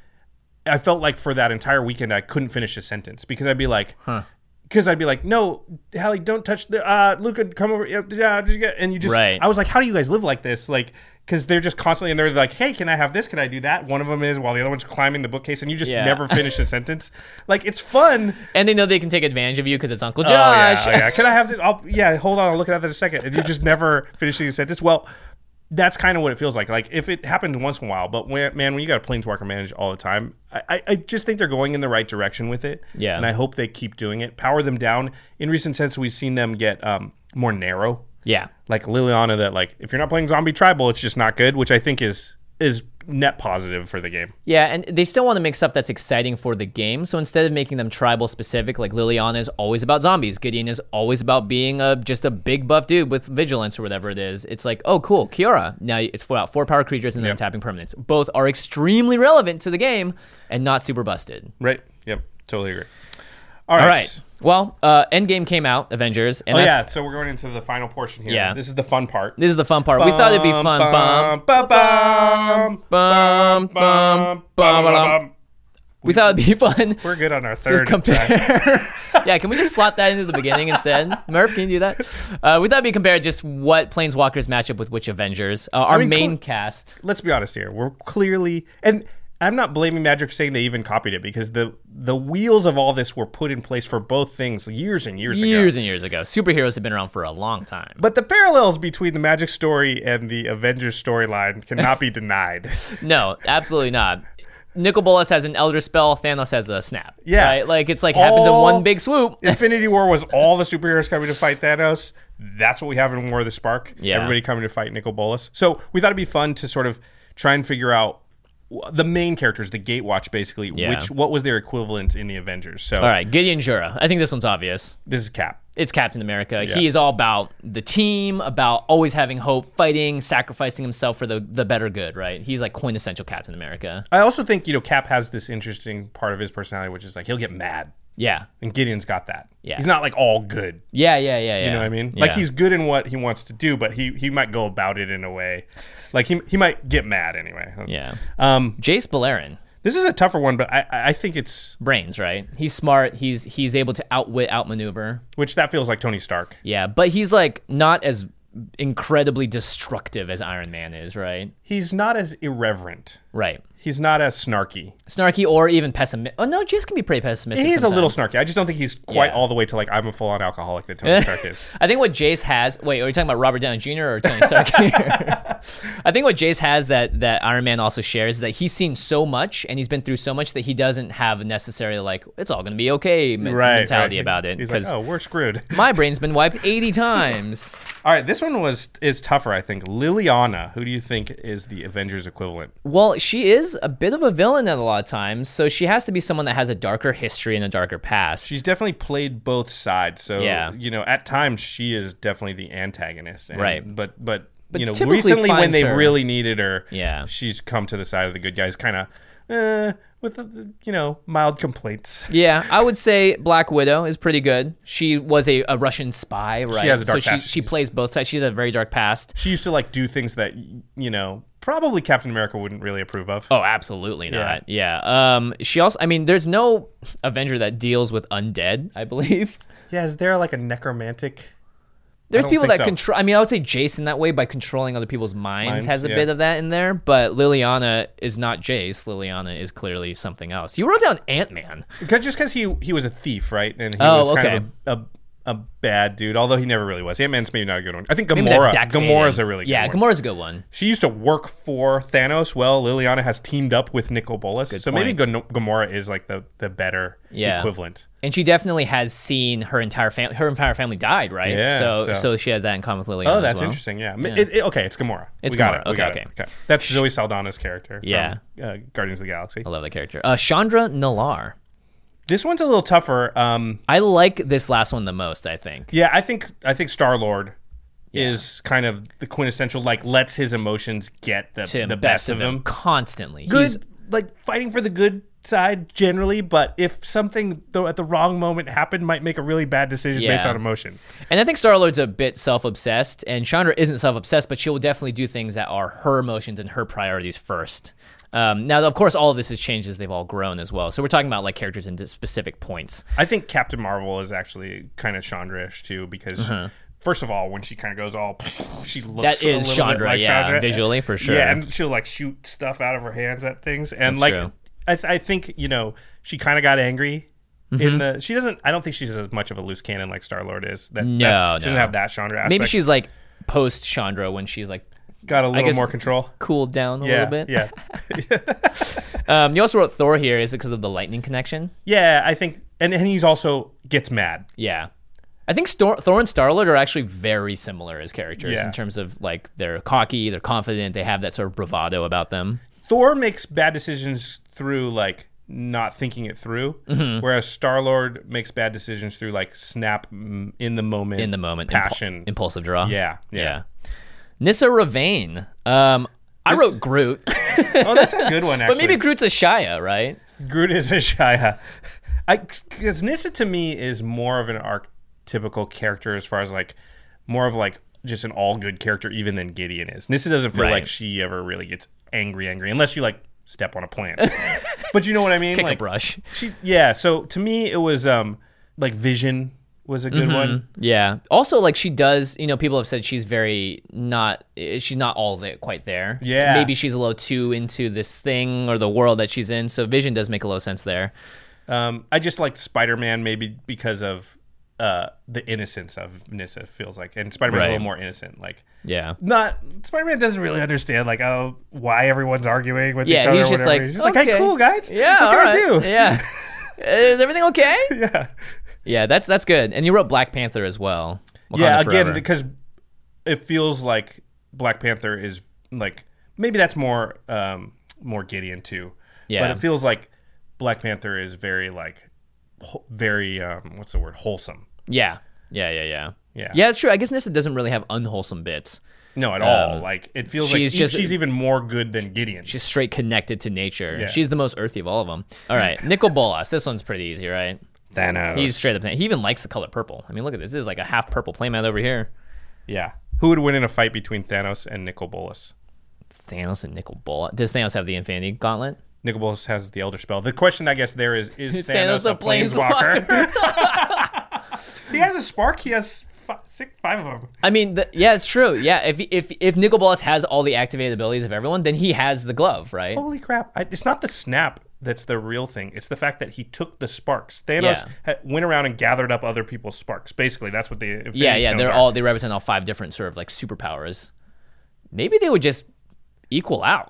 I felt like for that entire weekend I couldn't finish a sentence because I'd be like, Huh. because I'd be like, no, Hallie, don't touch the, uh, Luca, come over, yeah, yeah, just get-" and you just, Right. I was like, how do you guys live like this? Like, because they're just constantly, and they're like, hey, can I have this? Can I do that? One of them is while the other one's climbing the bookcase, and you just Yeah. never finish a sentence. Like, it's fun. And they know they can take advantage of you because it's Uncle Oh, Josh. yeah, oh, yeah. Can I have this? I'll, yeah, hold on. I'll look at that in a second. And you just never finishing a sentence. Well, that's kind of what it feels like. Like, if it happens once in a while, but when, man, when you got a Planeswalker manage all the time, I, I, I just think they're going in the right direction with it. Yeah. And I hope they keep doing it. Power them down. In recent sense, we've seen them get um, more narrow. Yeah. Like Liliana, that, like, if you're not playing Zombie Tribal, it's just not good, which I think is is net positive for the game. Yeah, and they still want to make stuff that's exciting for the game. So instead of making them tribal specific, like Liliana is always about zombies, Gideon is always about being a just a big buff dude with vigilance or whatever it is. It's like, oh, cool, Kiora. Now it's for about four power creatures and then Yep. tapping permanents. Both are extremely relevant to the game and not super busted. Right? Yep. Totally agree. All right. All right. Well, uh, Endgame came out, Avengers. And Oh, I- yeah. So we're going into the final portion here. Yeah. This is the fun part. This is the fun part. We thought it'd be fun. Bum, Bum, bum, bum, bum, bum, bum, bum. We thought it'd be fun. We're good on our to third. compare. Yeah, can we just slot that into the beginning instead? Murph, can you do that? Uh, we thought we compare just what Planeswalkers match up with which Avengers. Uh, our I mean, main cl- cast. Let's be honest here. We're clearly, and I'm not blaming Magic saying they even copied it, because the the wheels of all this were put in place for both things years and years, Years ago. and years ago. Superheroes have been around for a long time. But the parallels between the Magic story and the Avengers storyline cannot be denied. No, absolutely not. Nicol Bolas has an Elder Spell. Thanos has a Snap. Yeah. Right? Like, it's like happens in All- one big swoop. Infinity War was all the superheroes coming to fight Thanos. That's what we have in War of the Spark. Yeah. Everybody coming to fight Nicol Bolas. So we thought it'd be fun to sort of try and figure out the main characters, the Gatewatch, basically, Yeah. which what was their equivalent in the Avengers. So All right, Gideon Jura. I think this one's obvious. this is Cap. It's Captain America. Yeah. He is all about the team, about always having hope, fighting, sacrificing himself for the, the better good, right? He's like quintessential Captain America. I also think, you know, Cap has this interesting part of his personality, which is like he'll get mad. Yeah. And Gideon's got that. Yeah. He's not like all good. Yeah, yeah, yeah, yeah. You know what I mean? Yeah. Like he's good in what he wants to do, but he he might go about it in a way. Like he he might get mad anyway. That's- Yeah. Um, Jace Beleren. this is a tougher one, but I I think it's Brains, right? He's smart. He's he's able to outwit, outmaneuver. which that feels like Tony Stark. Yeah, but he's like not as incredibly destructive as Iron Man is, right? He's not as irreverent. Right. He's not as snarky. Snarky or even pessimistic. Oh, no, Jace can be pretty pessimistic. He's a little sometimes. snarky. I just don't think he's quite Yeah. all the way to like I'm a full-on alcoholic that Tony Stark is. I think what Jace has. Wait, are you talking about Robert Downey Junior or Tony Stark here? I think what Jace has that that Iron Man also shares is that he's seen so much and he's been through so much that he doesn't have necessarily like it's all gonna be okay me- Right, mentality right. about it. He's like, Because oh, we're screwed. my brain's been wiped eighty times. All right, this one was is tougher, I think. Liliana, who do you think is the Avengers equivalent? Well, she is a bit of a villain at a lot of times, so she has to be someone that has a darker history and a darker past. She's definitely played both sides. So, Yeah. you know, at times she is definitely the antagonist. And, Right. But, but, But you know, typically recently when finds they her- really needed her, Yeah. she's come to the side of the good guys, kind of, eh, with, uh, you know, mild complaints. Yeah, I would say Black Widow is pretty good. She was a, a Russian spy, right? has a dark so past. she she plays both sides. She has a very dark past. She used to, like, do things that, you know, probably Captain America wouldn't really approve of. Oh, absolutely not. Yeah. Um. She also. I mean, there's no Avenger that deals with undead. I believe. Yeah, is there, like, a necromantic... There's don't people think that so. control. I mean, I would say Jason that way by controlling other people's minds, Minds, has a yeah. bit of that in there. But Liliana is not Jace. Liliana is clearly something else. You wrote down Ant-Man. Cause, just because he, he was a thief, right? And he Oh, was kind okay. of a, a, a bad dude, although he never really was. Ant-Man's maybe not a good one. I think Maybe that's Gamora. Dak Gamora's Faden. a really good yeah. one. Gamora's a good one. She used to work for Thanos. Well, Liliana has teamed up with Nicol Bolas. Good so point. maybe Gam- Gamora is like the, the better Yeah. equivalent. And she definitely has seen her entire family. Her entire family died, right? Yeah, So, so- so she has that in common with Liliana. Oh, as that's well. interesting. Yeah. Yeah. It, it, okay, it's Gamora. It's we got Gamora. It. We Okay, got okay. It. okay. That's Zoe Saldana's character from Yeah. uh, Guardians of the Galaxy. I love that character. Uh, Chandra Nalar. This one's a little tougher. Um, I like this last one the most, I think. yeah, I think I think Star-Lord is kind of the quintessential, like, lets his emotions get the, To the best, of him. constantly. Good, He's, like, fighting for the good side generally, but if something though at the wrong moment happened, might make a really bad decision based Yeah. on emotion. and I think Star-Lord's a bit self-obsessed, and Chandra isn't self-obsessed, but she will definitely do things that are her emotions and her priorities first. Um, now, of course, all of this has changed as they've all grown as well. So we're talking about like characters in specific points. I think Captain Marvel is actually kind of Chandra-ish too, because first of all, when she kind of goes all, she looks That a is little Chandra, bit like yeah, Chandra. visually, for sure. Yeah, and she'll like shoot stuff out of her hands at things, and That's like true. I, th- I think you know she kind of got angry. In the she doesn't. I don't think she's as much of a loose cannon like Star Lord is. That, No, that, she doesn't no. have that Chandra aspect. Maybe she's like post Chandra when she's like got a little guess- more control. cooled down a Yeah, little bit. yeah. Um, you also wrote Thor here. Is it because of the lightning connection? Yeah, I think, and, and he's also gets mad. Yeah. I think Stor- Thor and Star-Lord are actually very similar as characters Yeah. in terms of like they're cocky, they're confident, they have that sort of bravado about them. Thor makes bad decisions through like not thinking it through, Mm-hmm. whereas Star Lord makes bad decisions through like snap mm, in the moment, In the moment, passion, impul- impulsive draw. Yeah, yeah. Nissa Ravane. Um, I This- wrote Groot, Oh, that's a good one. Actually, but maybe Groot's a Shia, right? Groot is a Shia. I because Nissa to me is more of an archetypical character as far as like more of like just an all good character even than Gideon is. Nissa doesn't feel Right. like she ever really gets angry, angry unless you like step on a plant. But you know what I mean? Kick like, a brush. She, yeah. So to me, it was um like Vision was a good Mm-hmm. one. Yeah. Also, like she does, you know, people have said she's very not, she's not all of it quite there. Yeah. Maybe she's a little too into this thing or the world that she's in. So Vision does make a little sense there. Um, I just liked Spider-Man maybe because of uh the innocence of Nissa, it feels like, and Spider-Man's Right. a little more innocent. Like, Yeah. not Spider-Man doesn't really understand like oh why everyone's arguing with Yeah, each other. he's or just whatever. like, he's just like, hey, okay. cool guys. Yeah. what can all I right. do? Yeah. Is everything okay? yeah. Yeah, that's that's good. And you wrote Black Panther as well. Wakanda Yeah, again, Forever. because it feels like Black Panther is like maybe that's more um, more Gideon too. Yeah. But it feels like Black Panther is very like wh- very um, what's the word wholesome. Yeah. Yeah, yeah, yeah. Yeah. Yeah, it's true. I guess Nissa doesn't really have unwholesome bits. No, at all. Um, Like it feels she's like just- she's even more good than Gideon. She's straight connected to nature. Yeah. She's the most earthy of all of them. All right, Nicol Bolas. This one's pretty easy, right? Thanos. He's straight up. He even likes the color purple. I mean, look at this. This is like a half purple playmat over here. Yeah. Who would win in a fight between Thanos and Nicol Bolas? Thanos and Nicol Bolas. Does Thanos have the Infinity Gauntlet? Nicol Bolas has the Elder Spell. The question, I guess, there is: Is, Is Thanos, Thanos a a planeswalker? planeswalker? He has a spark. He has five, six, five of them. I mean, the, yeah, it's true. Yeah, if if if Nicol Bolas has all the activated abilities of everyone, then he has the glove, right? Holy crap! I, it's not the snap that's the real thing. It's the fact that he took the sparks. Thanos Yeah. ha- went around and gathered up other people's sparks. Basically, that's what the Infinity Yeah, yeah. Stones They're are. all they represent all five different sort of like superpowers. Maybe they would just equal out.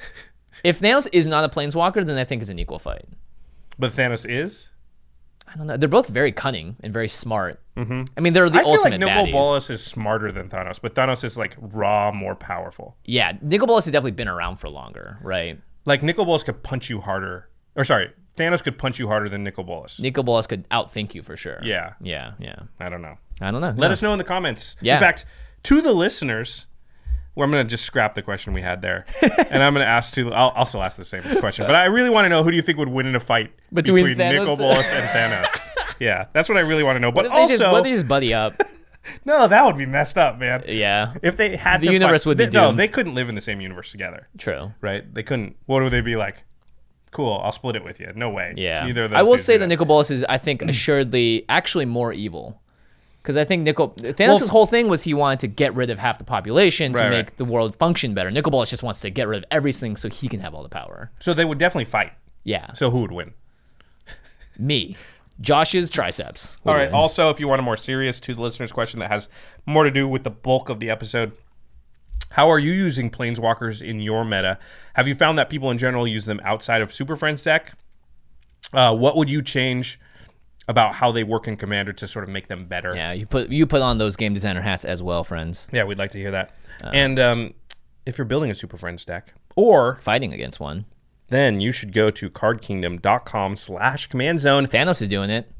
If Thanos is not a planeswalker, then I think it's an equal fight. But Thanos is. I don't know. They're both very cunning and very smart. Mm-hmm. I mean, they're the I feel ultimate like Nicol baddies. Bolas is smarter than Thanos, but Thanos is like raw, more powerful. Yeah, Nicol Bolas has definitely been around for longer, right? Like Nicol Bolas could punch you harder, or sorry, Thanos could punch you harder than Nicol Bolas. Nicol Bolas could outthink you for sure. Yeah. Yeah, yeah. I don't know. I don't know. Who Let knows? us know in the comments. Yeah. In fact, to the listeners, well, I'm going to just scrap the question we had there. and I'm going to ask to, I'll, I'll still ask the same question. But I really want to know, who do you think would win in a fight Between between, Thanos- Nicol Bolas and Thanos? Yeah, that's what I really want to know. But What if they also, just, what if they just buddy up? no, that would be messed up, man. Yeah. If they had The to universe fight, would be they, No, doomed. they couldn't live in the same universe together, True. right? They couldn't. What would they be like? Cool, I'll split it with you. No way. Yeah. Neither of those I will dudes say do that Nicol Bolas is, I think, assuredly actually more evil. Because I think Nicol Thanos' Well, whole thing was he wanted to get rid of half the population to Right, make right. the world function better. Nicol Bolas just wants to get rid of everything so he can have all the power. So they would definitely fight. Yeah. So who would win? Me. Josh's triceps. would All right. win. Also, if you want a more serious to the listener's question that has more to do with the bulk of the episode, how are you using planeswalkers in your meta? Have you found that people in general use them outside of Super Friends deck? Uh, what would you change about how they work in Commander to sort of make them better? Yeah, you put you put on those game designer hats as well, friends. Yeah, we'd like to hear that. and um, if you're building a Super Friends deck, or Fighting against one. then you should go to cardkingdom.com slash command zone. Thanos is doing it.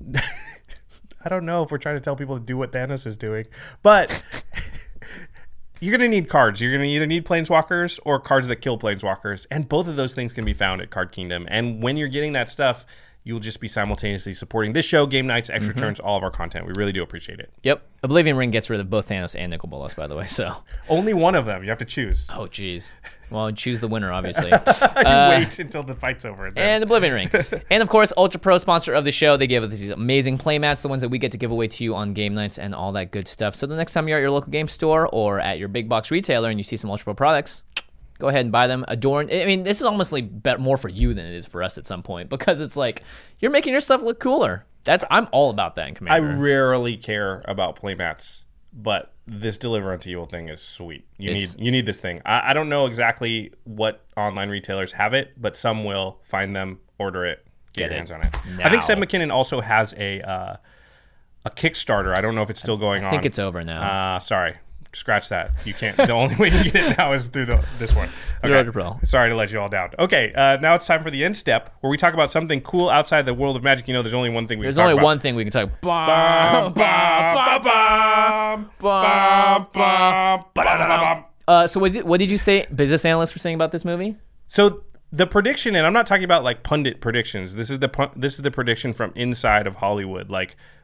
I don't know if we're trying to tell people to do what Thanos is doing, but you're going to need cards. You're going to either need planeswalkers or cards that kill planeswalkers, and both of those things can be found at Card Kingdom. And when you're getting that stuff, you'll just be simultaneously supporting this show, Game Nights, Extra Mm-hmm. Turns, all of our content. We really do appreciate it. Yep. Oblivion Ring gets rid of both Thanos and Nicol Bolas, by the way. So, Only one of them. You have to choose. oh jeez. Well, choose the winner, obviously. you wait until the fight's over. And then- And Oblivion Ring. And of course, Ultra Pro, sponsor of the show. They give us these amazing playmats, the ones that we get to give away to you on game nights and all that good stuff. So the next time you're at your local game store or at your big box retailer and you see some Ultra Pro products, go ahead and buy them. Adorn. I mean, this is almost like bet more for you than it is for us at some point, because it's like you're making your stuff look cooler. That's I'm all about that in I Commander. rarely care about playmats, but this Deliver Unto Evil thing is sweet. You It's- need you need this thing. I, I don't know exactly what online retailers have it, but some will find them, order it, get, Get your it hands on it. I think now. Seb McKinnon also has a uh, a Kickstarter. I don't know if it's still going on. I think it's over now. Uh, sorry. Scratch that. You can't. The only way you get it now is through the, this one. Through Ultra Pro. Sorry to let you all down. Okay, uh, now it's time for the end step, where we talk about something cool outside the world of Magic. You know, there's only one thing we There's can talk only about. one thing we can talk Bum, about. bum, bum, bum, bum, bum, ba-da-da-bum. Uh, so what did, what did you say, business analysts were saying about this movie? So the prediction, and I'm not talking about like pundit predictions. This is the pu- this is the prediction from inside of Hollywood. Like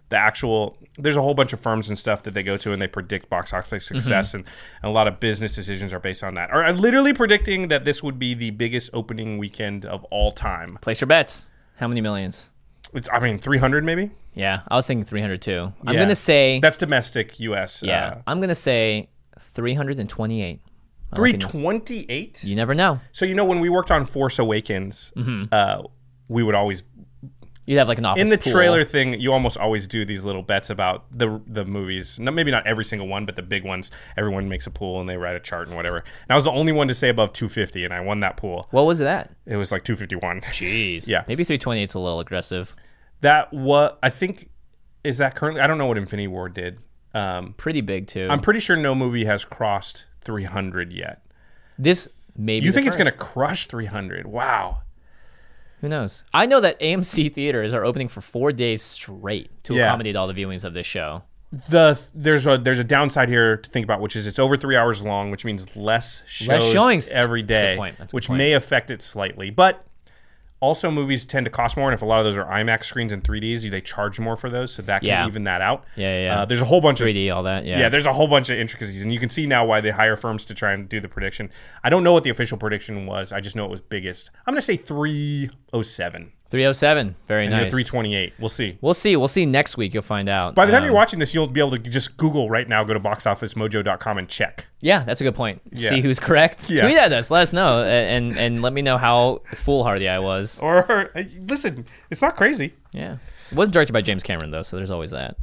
the actual, there's a whole bunch of firms and stuff that they go to and they predict box office success, mm-hmm. and, and a lot of business decisions are based on that. Are literally predicting that this would be the biggest opening weekend of all time. Place your bets. How many millions? It's, I mean, three hundred maybe? Yeah, I was thinking three hundred too. I'm yeah. going to say... That's domestic U S. Yeah, uh, I'm going to say three hundred twenty-eight. three twenty-eight? You never know. So, you know, when we worked on Force Awakens, mm-hmm. uh, we would always... You'd have like an office in the pool. trailer thing, you almost always do these little bets about the the movies. No, maybe not every single one, but the big ones. Everyone makes a pool and they write a chart and whatever. And I was the only one to say above two fifty, and I won that pool. What was that? It was like two fifty-one. Jeez. Yeah. Maybe three twenty-eight's a little aggressive. That what I think is that currently. I don't know what Infinity War did. Um, Pretty big too. I'm pretty sure no movie has crossed three hundred yet. This maybe you think first. it's going to crush three hundred? Wow. Who knows? I know that A M C theaters are opening for four days straight to yeah. accommodate all the viewings of this show. The there's a there's a downside here to think about, which is it's over three hours long, which means less shows less showings every day, That's a good point. That's a good which point. may affect it slightly. But also, movies tend to cost more, and if a lot of those are IMAX screens and three Ds, they charge more for those, so that can Yeah. even that out. Yeah, yeah, yeah. Uh, there's a whole bunch three of D, all that. Yeah, yeah. There's a whole bunch of intricacies, and you can see now why they hire firms to try and do the prediction. I don't know what the official prediction was. I just know it was biggest. I'm gonna say three oh seven. three oh seven. Very and nice. You're three twenty-eight. We'll see. We'll see. We'll see next week. You'll find out. By the time Um, you're watching this, you'll be able to just Google right now, go to box office mojo dot com and check. Yeah, that's a good point. Yeah. See who's correct. Yeah. Tweet at us. Let us know, and, and and let me know how foolhardy I was. Or listen, it's not crazy. Yeah, it wasn't directed by James Cameron though, so there's always that.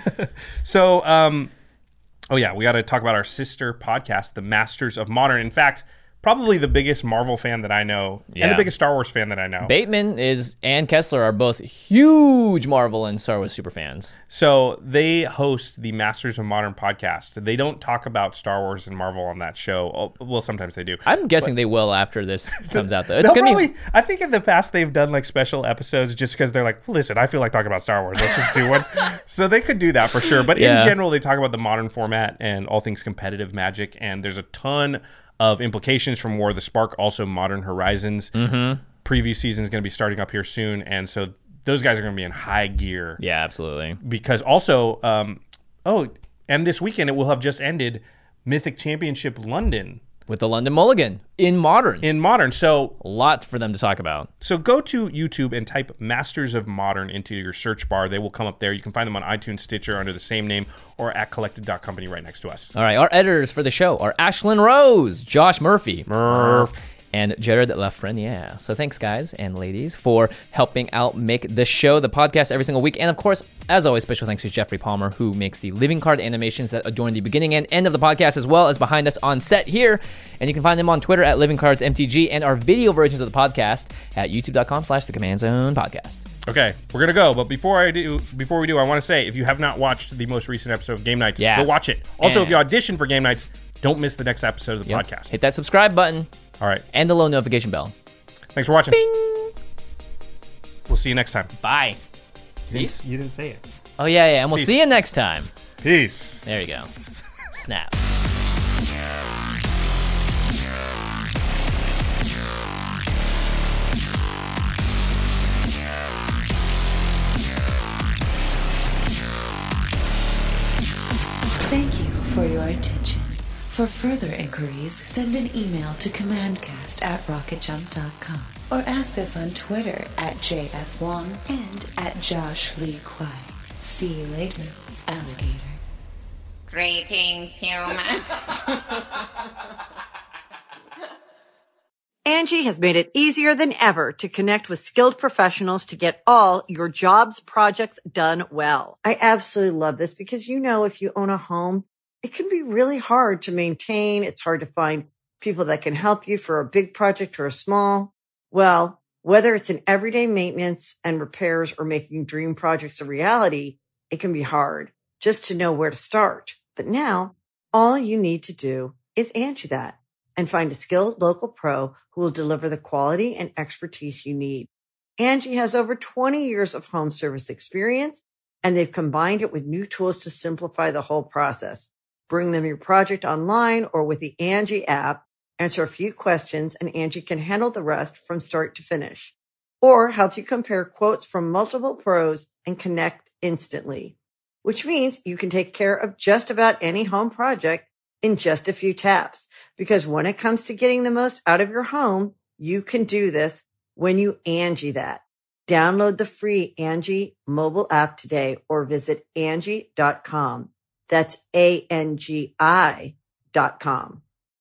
So, um, oh yeah, we got to talk about our sister podcast, The Masters of Modern. In fact, probably the biggest Marvel fan that I know, Yeah. and the biggest Star Wars fan that I know. Bateman is and Kessler are both huge Marvel and Star Wars super fans. So they host the Masters of Modern podcast. They don't talk about Star Wars and Marvel on that show. Well, sometimes they do. I'm guessing but, they will after this comes out, though. It's they'll gonna probably, be... I think in the past they've done like special episodes just because they're like, listen, I feel like talking about Star Wars. Let's just do one. So they could do that for sure. But yeah. in general, they talk about the modern format and all things competitive Magic. And there's a ton of implications from War of the Spark, also Modern Horizons. Mm-hmm. Preview season is going to be starting up here soon. And so those guys are going to be in high gear. Yeah, absolutely. Because also, um, oh, and this weekend it will have just ended Mythic Championship London. With the London Mulligan in Modern. In Modern. So a lot for them to talk about. So go to YouTube and type Masters of Modern into your search bar. They will come up there. You can find them on iTunes, Stitcher under the same name, or at collected dot company right next to us. All right. Our editors for the show are Ashlyn Rose, Josh Murphy, Murph. and Jared Lafreniere. So thanks, guys and ladies, for helping out make the show, the podcast, every single week. And of course, as always, special thanks to Jeffrey Palmer, who makes the living card animations that adorn the beginning and end of the podcast, as well as behind us on set here. And you can find them on Twitter at Living Cards M T G and our video versions of the podcast at youtube dot com slash the Command Zone Podcast. Okay, we're gonna go, but before I do, before we do, I want to say if you have not watched the most recent episode of Game Nights, yeah. go watch it. Also, and... if you audition for Game Nights, don't miss the next episode of the yep. podcast. Hit that subscribe button. All right, and the little notification bell. Thanks for watching. Bing. We'll see you next time. Bye. You Peace. Didn't, you didn't say it. Oh yeah, yeah, and we'll Peace. see you next time. Peace. There you go. Snap. Thank you for your attention. For further inquiries, send an email to commandcast at rocket jump dot com or ask us on Twitter at J F Wong and at Josh Lee Kwai. See you later, alligator. Greetings, humans. Angie has made it easier than ever to connect with skilled professionals to get all your jobs projects done well. I absolutely love this because, you know, if you own a home, it can be really hard to maintain. It's hard to find people that can help you for a big project or a small. Well, whether it's in everyday maintenance and repairs or making dream projects a reality, it can be hard just to know where to start. But now all you need to do is Angie that and find a skilled local pro who will deliver the quality and expertise you need. Angie has over twenty years of home service experience, and they've combined it with new tools to simplify the whole process. Bring them your project online or with the Angie app, answer a few questions, and Angie can handle the rest from start to finish. Or help you compare quotes from multiple pros and connect instantly, which means you can take care of just about any home project in just a few taps. Because when it comes to getting the most out of your home, you can do this when you Angie that. Download the free Angie mobile app today or visit Angie dot com. That's A N G I dot com.